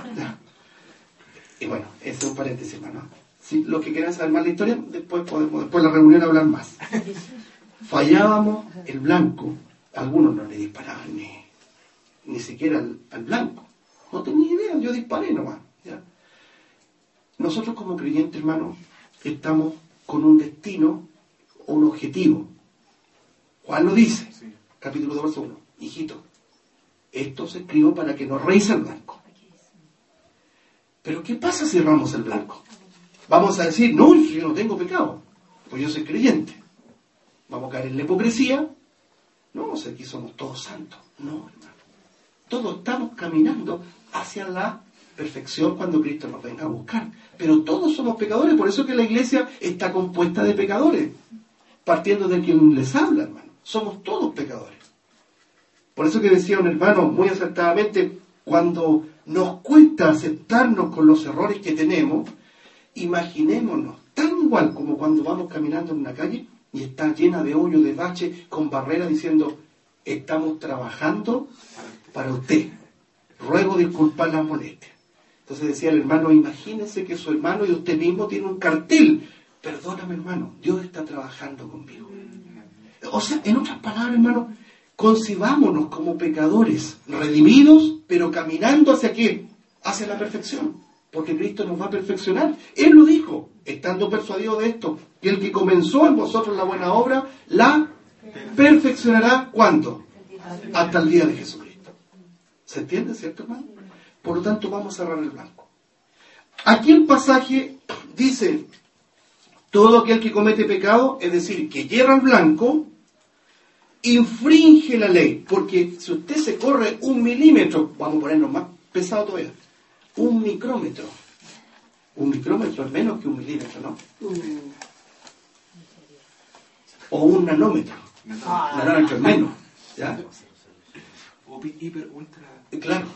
Y bueno, ese es un paréntesis, hermano. Si los que quieran saber más la historia, después podemos, después de la reunión, hablar más. Fallábamos el blanco. Algunos no le disparaban ni, ni siquiera al, al blanco. No tenía idea, yo disparé nomás. ¿Ya? Nosotros como creyentes, hermano, estamos con un destino o un objetivo. Juan lo dice, sí. Capítulo dos, verso uno. Hijito, esto se escribió para que no reís el blanco. Pero ¿qué pasa si erramos el blanco? Vamos a decir, no, yo no tengo pecado, pues yo soy creyente. Vamos a caer en la hipocresía. No, o sea, aquí somos todos santos. No, hermano. Todos estamos caminando hacia la perfección cuando Cristo nos venga a buscar. Pero todos somos pecadores, por eso que la iglesia está compuesta de pecadores, partiendo de quien les habla, hermano. Somos todos pecadores. Por eso que decía un hermano muy acertadamente, cuando nos cuesta aceptarnos con los errores que tenemos, imaginémonos tan igual como cuando vamos caminando en una calle y está llena de hoyo, de bache, con barreras diciendo, estamos trabajando para usted. Ruego disculpar las molestias. Entonces decía el hermano, imagínense que su hermano y usted mismo tienen un cartel. Perdóname, hermano, Dios está trabajando conmigo. O sea, en otras palabras, hermano, concibámonos como pecadores, redimidos, pero caminando hacia qué? Hacia la perfección. Porque Cristo nos va a perfeccionar. Él lo dijo, estando persuadido de esto, que el que comenzó en vosotros la buena obra, la perfeccionará, ¿cuándo? Hasta el día de Jesucristo. ¿Se entiende, cierto, hermano? Por lo tanto, vamos a cerrar el blanco. Aquí el pasaje dice, todo aquel que comete pecado, es decir, que yerra el blanco, infringe la ley. Porque si usted se corre un milímetro, vamos a ponernos más pesado todavía, un micrómetro. Un micrómetro es menos que un milímetro, ¿no? O un nanómetro. Un nanómetro es menos. ¿Ya? O hiper, ultra. Claro.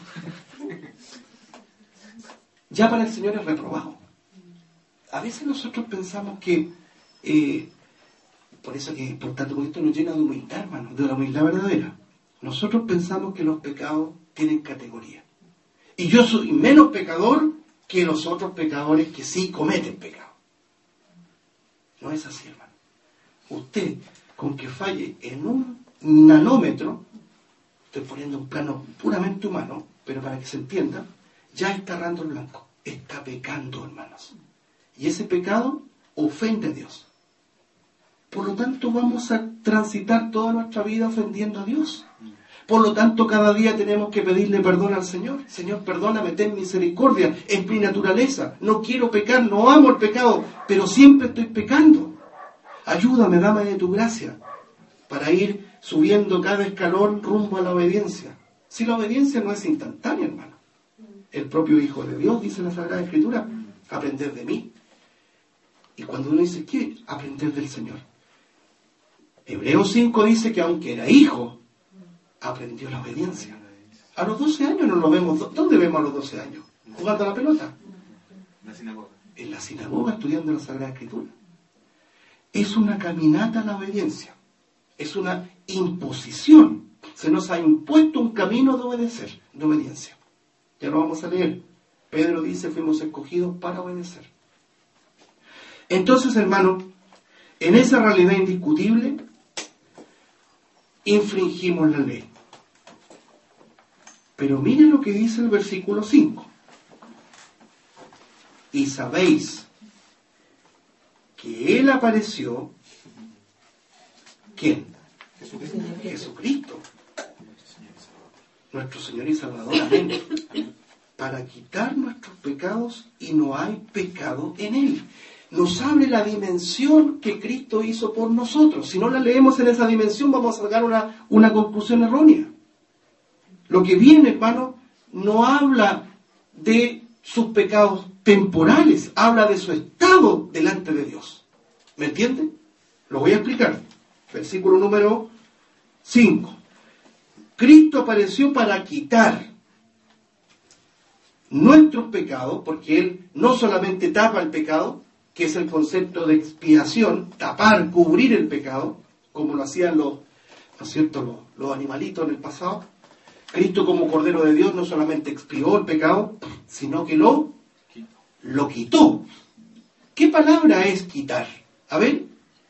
Ya para el Señor es reprobado. A veces nosotros pensamos que, eh, por eso que es importante, porque esto nos llena de humildad, hermano, de la humildad verdadera. Nosotros pensamos que los pecados tienen categoría. Y yo soy menos pecador que los otros pecadores que sí cometen pecado. No es así, hermano. Usted, con que falle en un nanómetro, estoy poniendo un plano puramente humano, pero para que se entienda, ya está errando el blanco. Está pecando, hermanos. Y ese pecado ofende a Dios. Por lo tanto, vamos a transitar toda nuestra vida ofendiendo a Dios. Por lo tanto, cada día tenemos que pedirle perdón al Señor. Señor, perdóname, ten misericordia. Es mi naturaleza. No quiero pecar, no amo el pecado, pero siempre estoy pecando. Ayúdame, dame de tu gracia, para ir subiendo cada escalón rumbo a la obediencia. Si la obediencia no es instantánea, hermano. El propio Hijo de Dios, dice la Sagrada Escritura, aprender de mí. Y cuando uno dice, ¿qué? Aprender del Señor. Hebreos cinco dice que aunque era hijo, aprendió la obediencia. A los doce años no lo vemos. ¿Dónde vemos a los doce años? ¿Jugando a la pelota? En la sinagoga. En la sinagoga, estudiando la Sagrada Escritura. Es una caminata a la obediencia. Es una imposición. Se nos ha impuesto un camino de obedecer, de obediencia. Ya lo vamos a leer. Pedro dice, fuimos escogidos para obedecer. Entonces, hermano, en esa realidad indiscutible, infringimos la ley. Pero miren lo que dice el versículo cinco. Y sabéis que Él apareció, ¿quién? Jesucristo. Jesucristo, nuestro Señor y Salvador, amén, para quitar nuestros pecados, y no hay pecado en Él. Nos abre la dimensión que Cristo hizo por nosotros. Si no la leemos en esa dimensión, vamos a sacar una, una conclusión errónea. Lo que viene, hermano, no habla de sus pecados temporales, habla de su estado delante de Dios. ¿Me entiende? Lo voy a explicar. Versículo número cinco. Cristo apareció para quitar nuestros pecados, porque Él no solamente tapa el pecado, que es el concepto de expiación, tapar, cubrir el pecado, como lo hacían los, ¿no es cierto?, los, los animalitos en el pasado. Cristo, como Cordero de Dios, no solamente expió el pecado, sino que lo, lo quitó. ¿Qué palabra es quitar? A ver.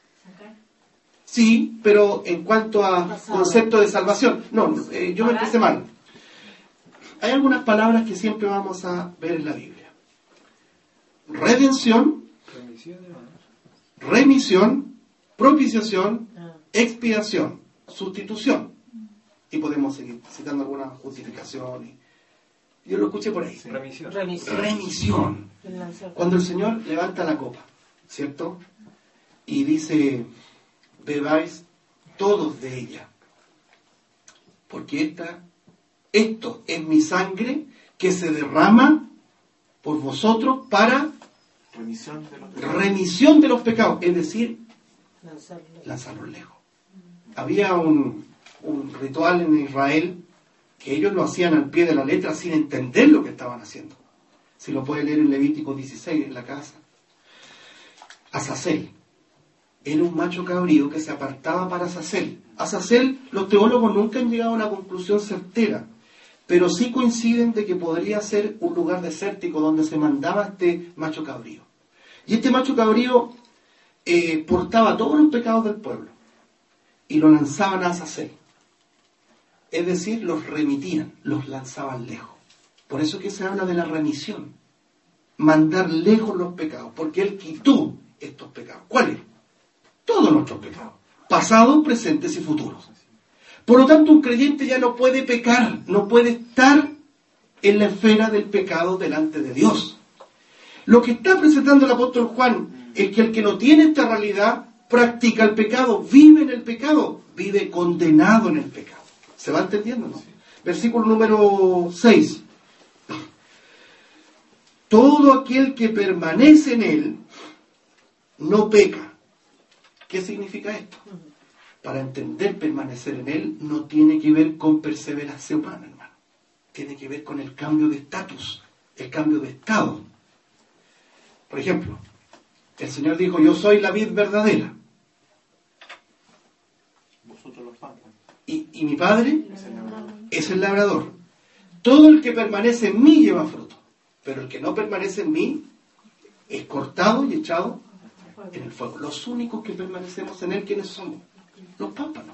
Sí, pero en cuanto a concepto de salvación. No, eh, yo me empecé mal. Hay algunas palabras que siempre vamos a ver en la Biblia. Redención, remisión, propiciación, expiación, sustitución. Y podemos seguir citando algunas justificaciones. Yo lo escuché por ahí. Remisión. Remisión. Cuando el Señor levanta la copa, ¿cierto? Y dice, bebáis todos de ella, porque esta, esto es mi sangre que se derrama por vosotros para Remisión de los pecados. remisión de los pecados, es decir, lanzarlos lejos. Había un, un ritual en Israel que ellos lo hacían al pie de la letra sin entender lo que estaban haciendo. Si lo puede leer en Levítico dieciséis en la casa. Azazel era un macho cabrío que se apartaba para Azazel. Azazel, los teólogos nunca han llegado a una conclusión certera, pero sí coinciden de que podría ser un lugar desértico donde se mandaba este macho cabrío. Y este macho cabrío eh, portaba todos los pecados del pueblo y lo lanzaban a Azazel. Es decir, los remitían, los lanzaban lejos. Por eso que se habla de la remisión. Mandar lejos los pecados, porque Él quitó estos pecados. ¿Cuáles? Todos nuestros pecados, pasados, presentes y futuros. Por lo tanto, un creyente ya no puede pecar, no puede estar en la esfera del pecado delante de Dios. Lo que está presentando el apóstol Juan es que el que no tiene esta realidad practica el pecado, vive en el pecado, vive condenado en el pecado. ¿Se va entendiendo, no? Versículo número seis. Todo aquel que permanece en Él no peca. ¿Qué significa esto? Para entender permanecer en Él no tiene que ver con perseverancia humana, hermano. Tiene que ver con el cambio de estatus, el cambio de estado. Por ejemplo, el Señor dijo, yo soy la vid verdadera. Vosotros los pámpanos. Y, y mi Padre Es el labrador. es el labrador. Todo el que permanece en mí lleva fruto, pero el que no permanece en mí es cortado y echado en el fuego. Los únicos que permanecemos en Él, ¿quiénes somos? Los pámpanos.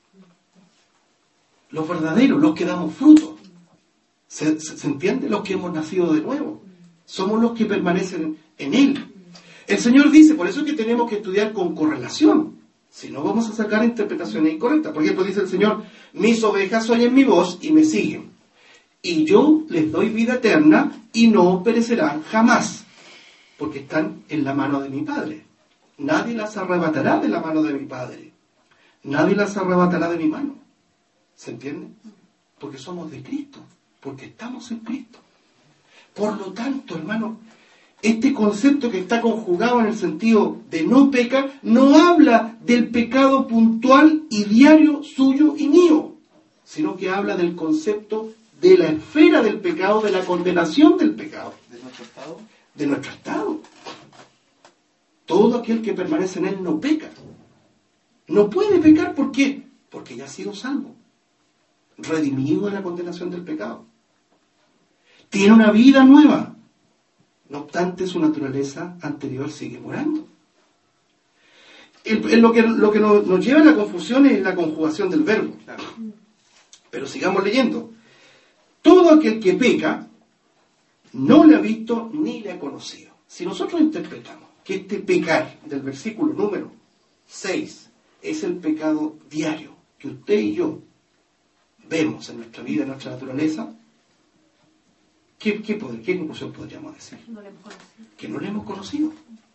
Los verdaderos, los que damos fruto. ¿Se, se, ¿Se entiende? Los que hemos nacido de nuevo. Somos los que permanecen en Él. El Señor dice, por eso es que tenemos que estudiar con correlación. Si no, vamos a sacar interpretaciones incorrectas. Por ejemplo, dice el Señor, mis ovejas oyen mi voz y me siguen. Y yo les doy vida eterna y no perecerán jamás, porque están en la mano de mi Padre. Nadie las arrebatará de la mano de mi Padre. Nadie las arrebatará de mi mano. ¿Se entiende? Porque somos de Cristo, porque estamos en Cristo. Por lo tanto, hermano, este concepto que está conjugado en el sentido de no peca, no habla del pecado puntual y diario suyo y mío, sino que habla del concepto de la esfera del pecado, de la condenación del pecado. ¿De nuestro estado? De nuestro estado. Todo aquel que permanece en Él no peca. No puede pecar, ¿por qué? Porque ya ha sido salvo, redimido de la condenación del pecado. Tiene una vida nueva. No obstante, su naturaleza anterior sigue morando. El, el, lo que, lo que nos, nos lleva a la confusión es la conjugación del verbo. Claro. Pero sigamos leyendo. Todo todo aquel que peca no le ha visto ni le ha conocido. Si nosotros interpretamos que este pecar del versículo número seis es el pecado diario que usted y yo vemos en nuestra vida, en nuestra naturaleza, ¿qué, qué, poder, qué conclusión podríamos decir? No le hemos conocido. Que no le hemos conocido.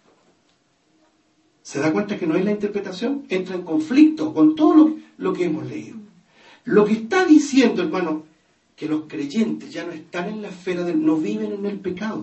¿Se da cuenta que no es la interpretación? Entra en conflicto con todo lo, lo que hemos leído. Lo que está diciendo, hermano, que los creyentes ya no están en la esfera del, no viven en el pecado.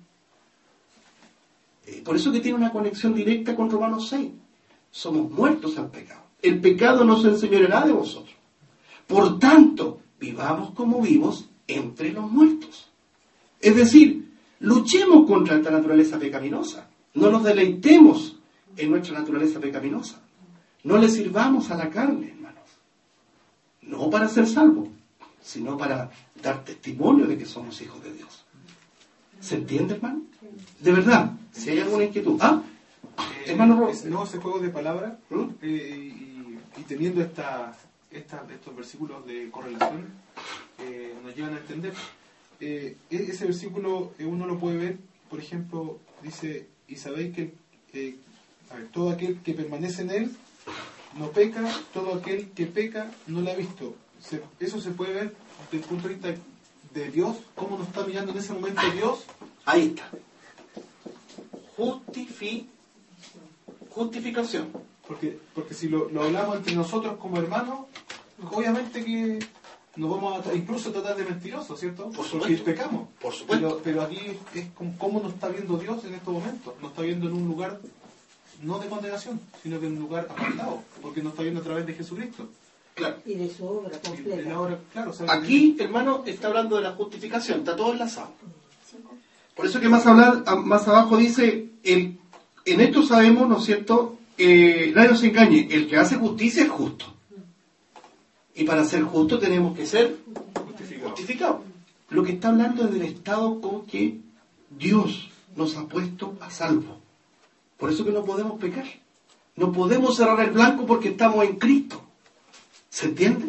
Eh, por eso que tiene una conexión directa con Romanos seis. Somos muertos al pecado. El pecado no se enseñoreará de vosotros. Por tanto, vivamos como vivos entre los muertos. Es decir, luchemos contra esta naturaleza pecaminosa. No nos deleitemos en nuestra naturaleza pecaminosa. No le sirvamos a la carne, hermanos. No para ser salvos, sino para dar testimonio de que somos hijos de Dios. ¿Se entiende, hermano? De verdad, si hay alguna inquietud. Ah, Eh, hermano Rob. ese- no, ese juego de palabras, ¿Mm? eh, y, y teniendo esta, esta, estos versículos de correlación, eh, nos llevan a entender. Eh, e- ese versículo eh, uno lo puede ver, por ejemplo, dice, y sabéis que eh, a ver, todo aquel que permanece en él no peca, todo aquel que peca no lo ha visto. Se, eso se puede ver desde el punto de vista de Dios, cómo nos está mirando en ese momento Dios. Ahí está. Justifi, justificación. Porque, porque si lo, lo hablamos entre nosotros como hermanos, obviamente que nos vamos a incluso tratar de mentirosos, ¿cierto? Por Porque supuesto. pecamos. Por supuesto. Pero, pero aquí es como, cómo nos está viendo Dios en estos momentos. Nos está viendo en un lugar no de condenación, sino que en un lugar apartado, porque nos está viendo a través de Jesucristo. Claro. Y de su obra Y en completa. la hora, claro, ¿sabe? Aquí, hermano, está hablando de la justificación. Está todo enlazado. Por eso que más, hablar, más abajo dice, el, en esto sabemos, ¿no es cierto? Eh, nadie nos engañe, el que hace justicia es justo. Y para ser justo tenemos que ser justificado. justificados. Lo que está hablando es del estado con que Dios nos ha puesto a salvo. Por eso que no podemos pecar. No podemos cerrar el blanco porque estamos en Cristo. ¿Se entiende?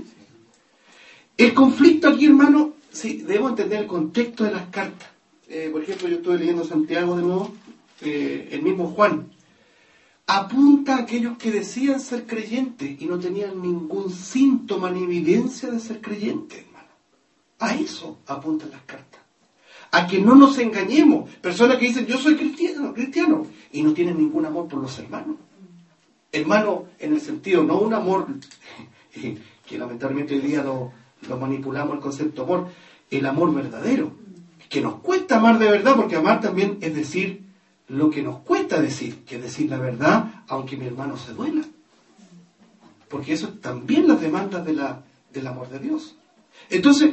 El conflicto aquí, hermano, sí, debemos entender el contexto de las cartas. Eh, por ejemplo, yo estoy leyendo Santiago de nuevo, eh, el mismo Juan. Apunta a aquellos que decían ser creyentes y no tenían ningún síntoma ni evidencia de ser creyentes, hermano. A eso apuntan las cartas. A que no nos engañemos. Personas que dicen, yo soy cristiano, cristiano, y no tienen ningún amor por los hermanos. Hermano, en el sentido, no un amor que lamentablemente hoy día lo, lo manipulamos el concepto amor, el amor verdadero, que nos cuesta amar de verdad, porque amar también es decir lo que nos cuesta decir, que es decir la verdad, aunque mi hermano se duela. Porque eso es también las demandas de la, del amor de Dios. Entonces,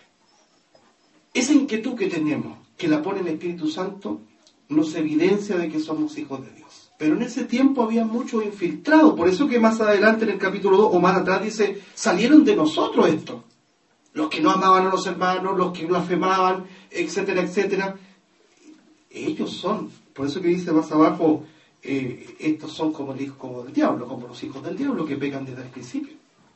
esa inquietud que tenemos, que la pone el Espíritu Santo, nos evidencia de que somos hijos de Dios. Pero en ese tiempo había muchos infiltrados, por eso que más adelante en el capítulo dos, o más atrás dice, salieron de nosotros estos. Los que no amaban a los hermanos, los que blasfemaban, etcétera, etcétera. Ellos son, por eso que dice más abajo, eh, estos son como el hijo como del diablo, como los hijos del diablo que pecan desde el principio.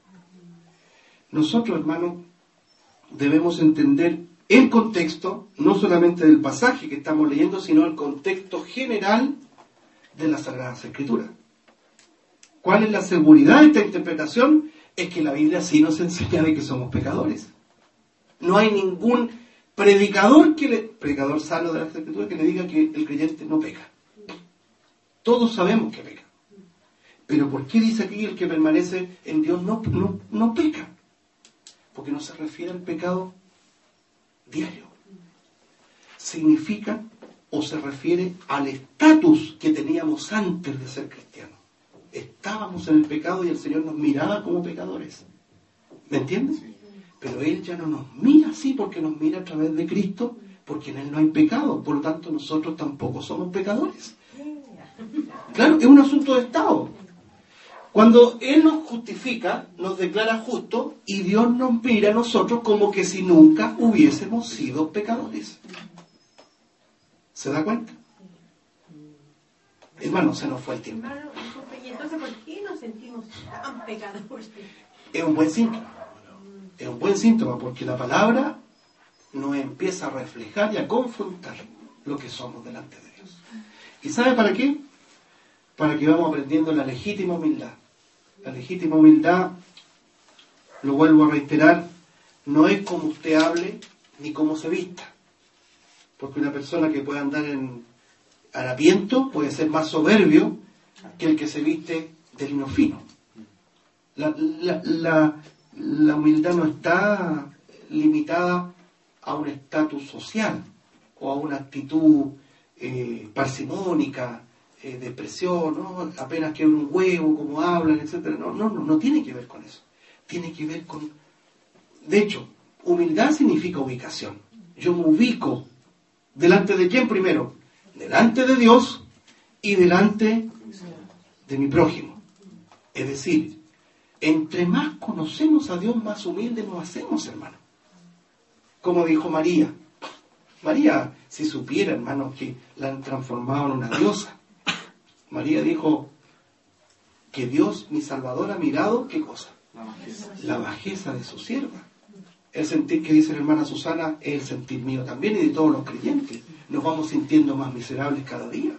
Nosotros, hermanos, debemos entender el contexto, no solamente del pasaje que estamos leyendo, sino el contexto general de las Sagradas Escrituras. ¿Cuál es la seguridad de esta interpretación? Es que la Biblia sí nos enseña de que somos pecadores. No hay ningún predicador que le, predicador sano de las Escrituras que le diga que el creyente no peca. Todos sabemos que peca. Pero ¿por qué dice aquí el que permanece en Dios no, no, no peca? Porque no se refiere al pecado diario. Significa o se refiere al estatus que teníamos antes de ser cristianos. Estábamos en el pecado y el Señor nos miraba como pecadores. ¿Me entiendes? Pero Él ya no nos mira así porque nos mira a través de Cristo, porque en Él no hay pecado. Por lo tanto, nosotros tampoco somos pecadores. Claro, es un asunto de estado. Cuando Él nos justifica, nos declara justos y Dios nos mira a nosotros como que si nunca hubiésemos sido pecadores. ¿Se da cuenta? Hermano, se nos fue el tiempo. Hermano, disculpe, ¿y entonces por qué nos sentimos tan pecadores? Es un buen síntoma. Es un buen síntoma porque la palabra nos empieza a reflejar y a confrontar lo que somos delante de Dios. ¿Y sabe para qué? Para que vamos aprendiendo la legítima humildad. La legítima humildad, lo vuelvo a reiterar, no es como usted hable ni cómo se vista. Porque una persona que puede andar en harapiento puede ser más soberbio que el que se viste de lino fino. La, la, la, la humildad no está limitada a un estatus social o a una actitud eh, parsimónica, eh, de expresión, ¿no? Apenas que un huevo, como hablan, etcétera. No, no, no, no tiene que ver con eso. Tiene que ver con... De hecho, humildad significa ubicación. Yo me ubico delante de quién primero, delante de Dios y delante de mi prójimo. Es decir, entre más conocemos a Dios, más humildes nos hacemos, hermano. Como dijo María. María, si supiera, hermano, que la han transformado en una diosa. María dijo que Dios, mi Salvador, ha mirado, ¿qué cosa? La bajeza. La bajeza de su sierva. El sentir que dice la hermana Susana es el sentir mío también y de todos los creyentes. Nos vamos sintiendo más miserables cada día.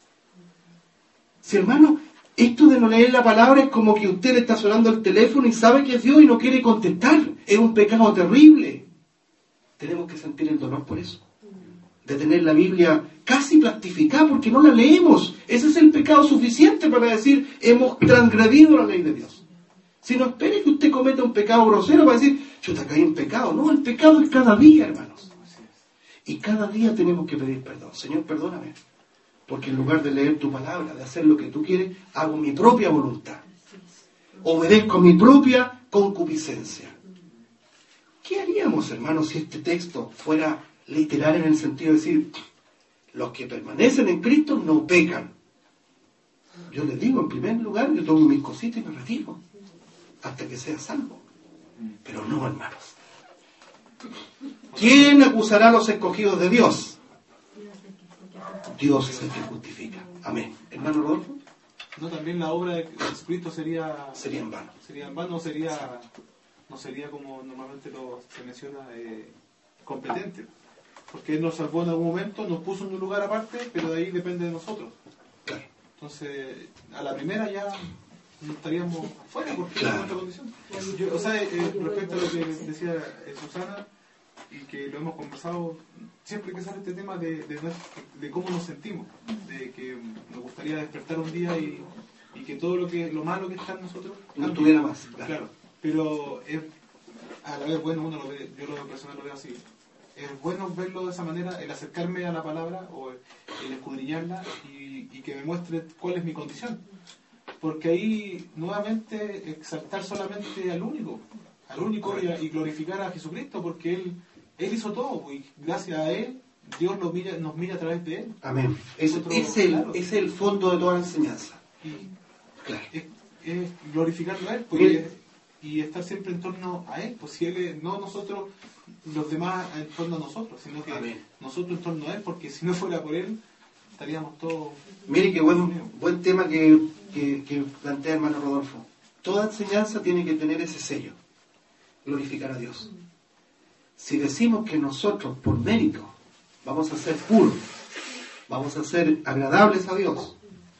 Si, hermano, esto de no leer la palabra es como que usted le está sonando el teléfono y sabe que es Dios y no quiere contestar. Es un pecado terrible. Tenemos que sentir el dolor por eso. De tener la Biblia casi plastificada porque no la leemos. Ese es el pecado suficiente para decir hemos transgredido la ley de Dios. Si no espere que usted cometa un pecado grosero para decir yo te caí en pecado. No, el pecado es cada día, hermanos. Y cada día tenemos que pedir perdón. Señor, perdóname. Porque en lugar de leer tu palabra, de hacer lo que tú quieres, hago mi propia voluntad. Obedezco mi propia concupiscencia. ¿Qué haríamos, hermanos, si este texto fuera literal en el sentido de decir, los que permanecen en Cristo no pecan? Yo les digo, en primer lugar, yo tomo mis cositas y me retiro hasta que sea salvo. Pero no, hermanos. ¿Quién acusará a los escogidos de Dios? Dios es el que justifica. Amén. Hermano Rodolfo. No, también la obra de Jesucristo sería Sería en vano. sería en vano, sería no sería como normalmente lo, se menciona eh, competente, porque Él nos salvó en algún momento, nos puso en un lugar aparte, pero de ahí depende de nosotros. Claro. Entonces, a la primera ya no estaríamos afuera porque Claro. es nuestra condición. Yo, o sea, eh, respecto a lo que decía eh, Susana, y que lo hemos conversado siempre que sale este tema de, de, de cómo nos sentimos, de que nos gustaría despertar un día y, y que todo lo que lo malo que está en nosotros No estuviera más. claro, Claro. pero es, a la vez bueno, uno lo ve, yo lo personal lo veo así, es bueno verlo de esa manera, el acercarme a la palabra o el escudriñarla y, y que me muestre cuál es mi condición, porque ahí nuevamente exaltar solamente al único al único y, a, y glorificar a Jesucristo, porque Él Él hizo todo, y gracias a Él, Dios nos mira, nos mira a través de Él. Amén. Es, Nosotros, es, el, claro. es el fondo de toda la enseñanza. Y Claro. es, es glorificarlo a Él, pues, Bien. y, y estar siempre en torno a Él, pues si Él es, no nosotros, los demás en torno a nosotros, sino que Amén. nosotros en torno a Él, porque si no fuera por Él, estaríamos todos... Mire qué buen, buen tema que, que, que plantea hermano Rodolfo. Toda enseñanza tiene que tener ese sello. Glorificar a Dios. Si decimos que nosotros, por mérito, vamos a ser puros, vamos a ser agradables a Dios,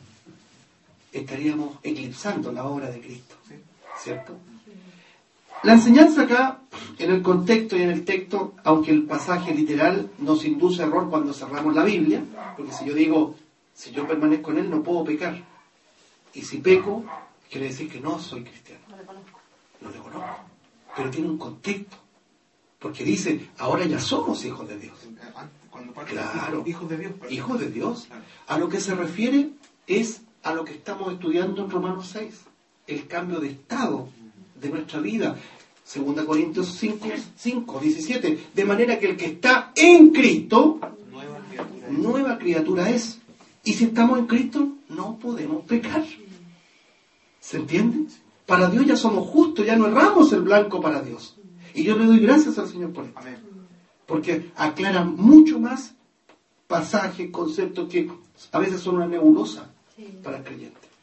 estaríamos eclipsando la obra de Cristo. ¿sí? ¿Cierto? La enseñanza acá, en el contexto y en el texto, aunque el pasaje literal nos induce a error cuando cerramos la Biblia, porque si yo digo, si yo permanezco en Él, no puedo pecar. Y si peco, quiere decir que no soy cristiano. No le conozco. No le conozco. Pero tiene un contexto. Porque dice, ahora ya somos hijos de Dios. Cuando parte Claro. hijos de Dios. perdón. Hijos de Dios. Claro. A lo que se refiere es a lo que estamos estudiando en Romanos seis. El cambio de estado de nuestra vida. Segunda Corintios cinco, cinco, diecisiete. De manera que el que está en Cristo, Nueva criatura. nueva criatura es. Y si estamos en Cristo, no podemos pecar. ¿Se entiende? Para Dios ya somos justos, ya no erramos el blanco para Dios. Y yo le doy gracias al Señor por esto. Amén. Porque aclara mucho más pasajes, conceptos que a veces son una nebulosa Sí. para el creyente. Eh,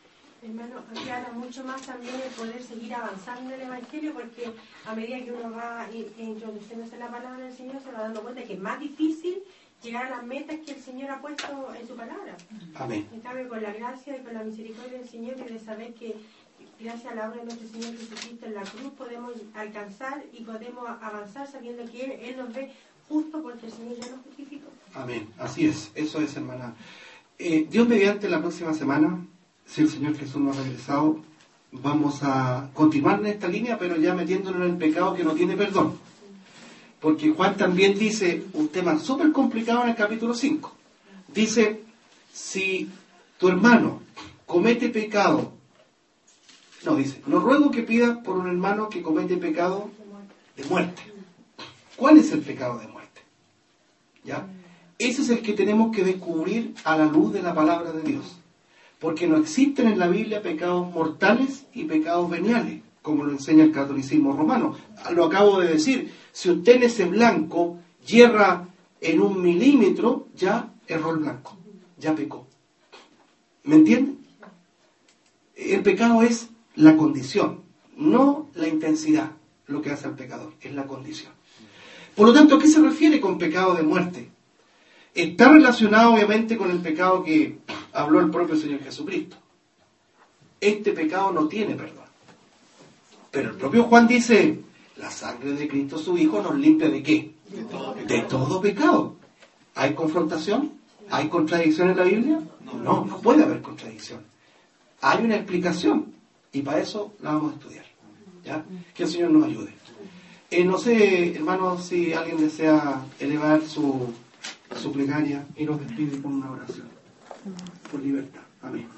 Hermano, aclara mucho más también el poder seguir avanzando en el Evangelio, porque a medida que uno va introduciéndose en la palabra del Señor, se va dando cuenta que es más difícil llegar a las metas que el Señor ha puesto en su palabra. Amén. En cambio, con la gracia y con la misericordia del Señor, y de saber que gracias a la obra de nuestro Señor Jesucristo en la cruz podemos alcanzar y podemos avanzar sabiendo que Él, Él nos ve justo porque el Señor ya nos justificó. Amén. Así es. Eso es, hermana. Eh, Dios mediante, la próxima semana, si el Señor Jesús no ha regresado, vamos a continuar en esta línea, pero ya metiéndonos en el pecado que no tiene perdón. Porque Juan también dice un tema súper complicado en el capítulo cinco. Dice, si tu hermano comete pecado, no, dice, no ruego que pidas por un hermano que comete pecado de muerte. ¿Cuál es el pecado de muerte? ¿Ya? Ese es el que tenemos que descubrir a la luz de la palabra de Dios. Porque no existen en la Biblia pecados mortales y pecados veniales, como lo enseña el catolicismo romano. Lo acabo de decir, si usted en ese blanco hierra en un milímetro, ya erró el blanco, ya pecó. ¿Me entienden? El pecado es la condición, no la intensidad, lo que hace al pecador, es la condición. Por lo tanto, ¿a qué se refiere con pecado de muerte? Está relacionado obviamente con el pecado que habló el propio Señor Jesucristo. Este pecado no tiene perdón. Pero el propio Juan dice, la sangre de Cristo su Hijo nos limpia ¿de qué? De todo pecado. De todo pecado. ¿Hay confrontación? ¿Hay contradicción en la Biblia? No, no puede haber contradicción. Hay una explicación y para eso la vamos a estudiar. ¿Ya? Que el Señor nos ayude. Eh, no sé, hermanos, si alguien desea elevar su, su plegaria y nos despide con una oración. Por libertad. Amén.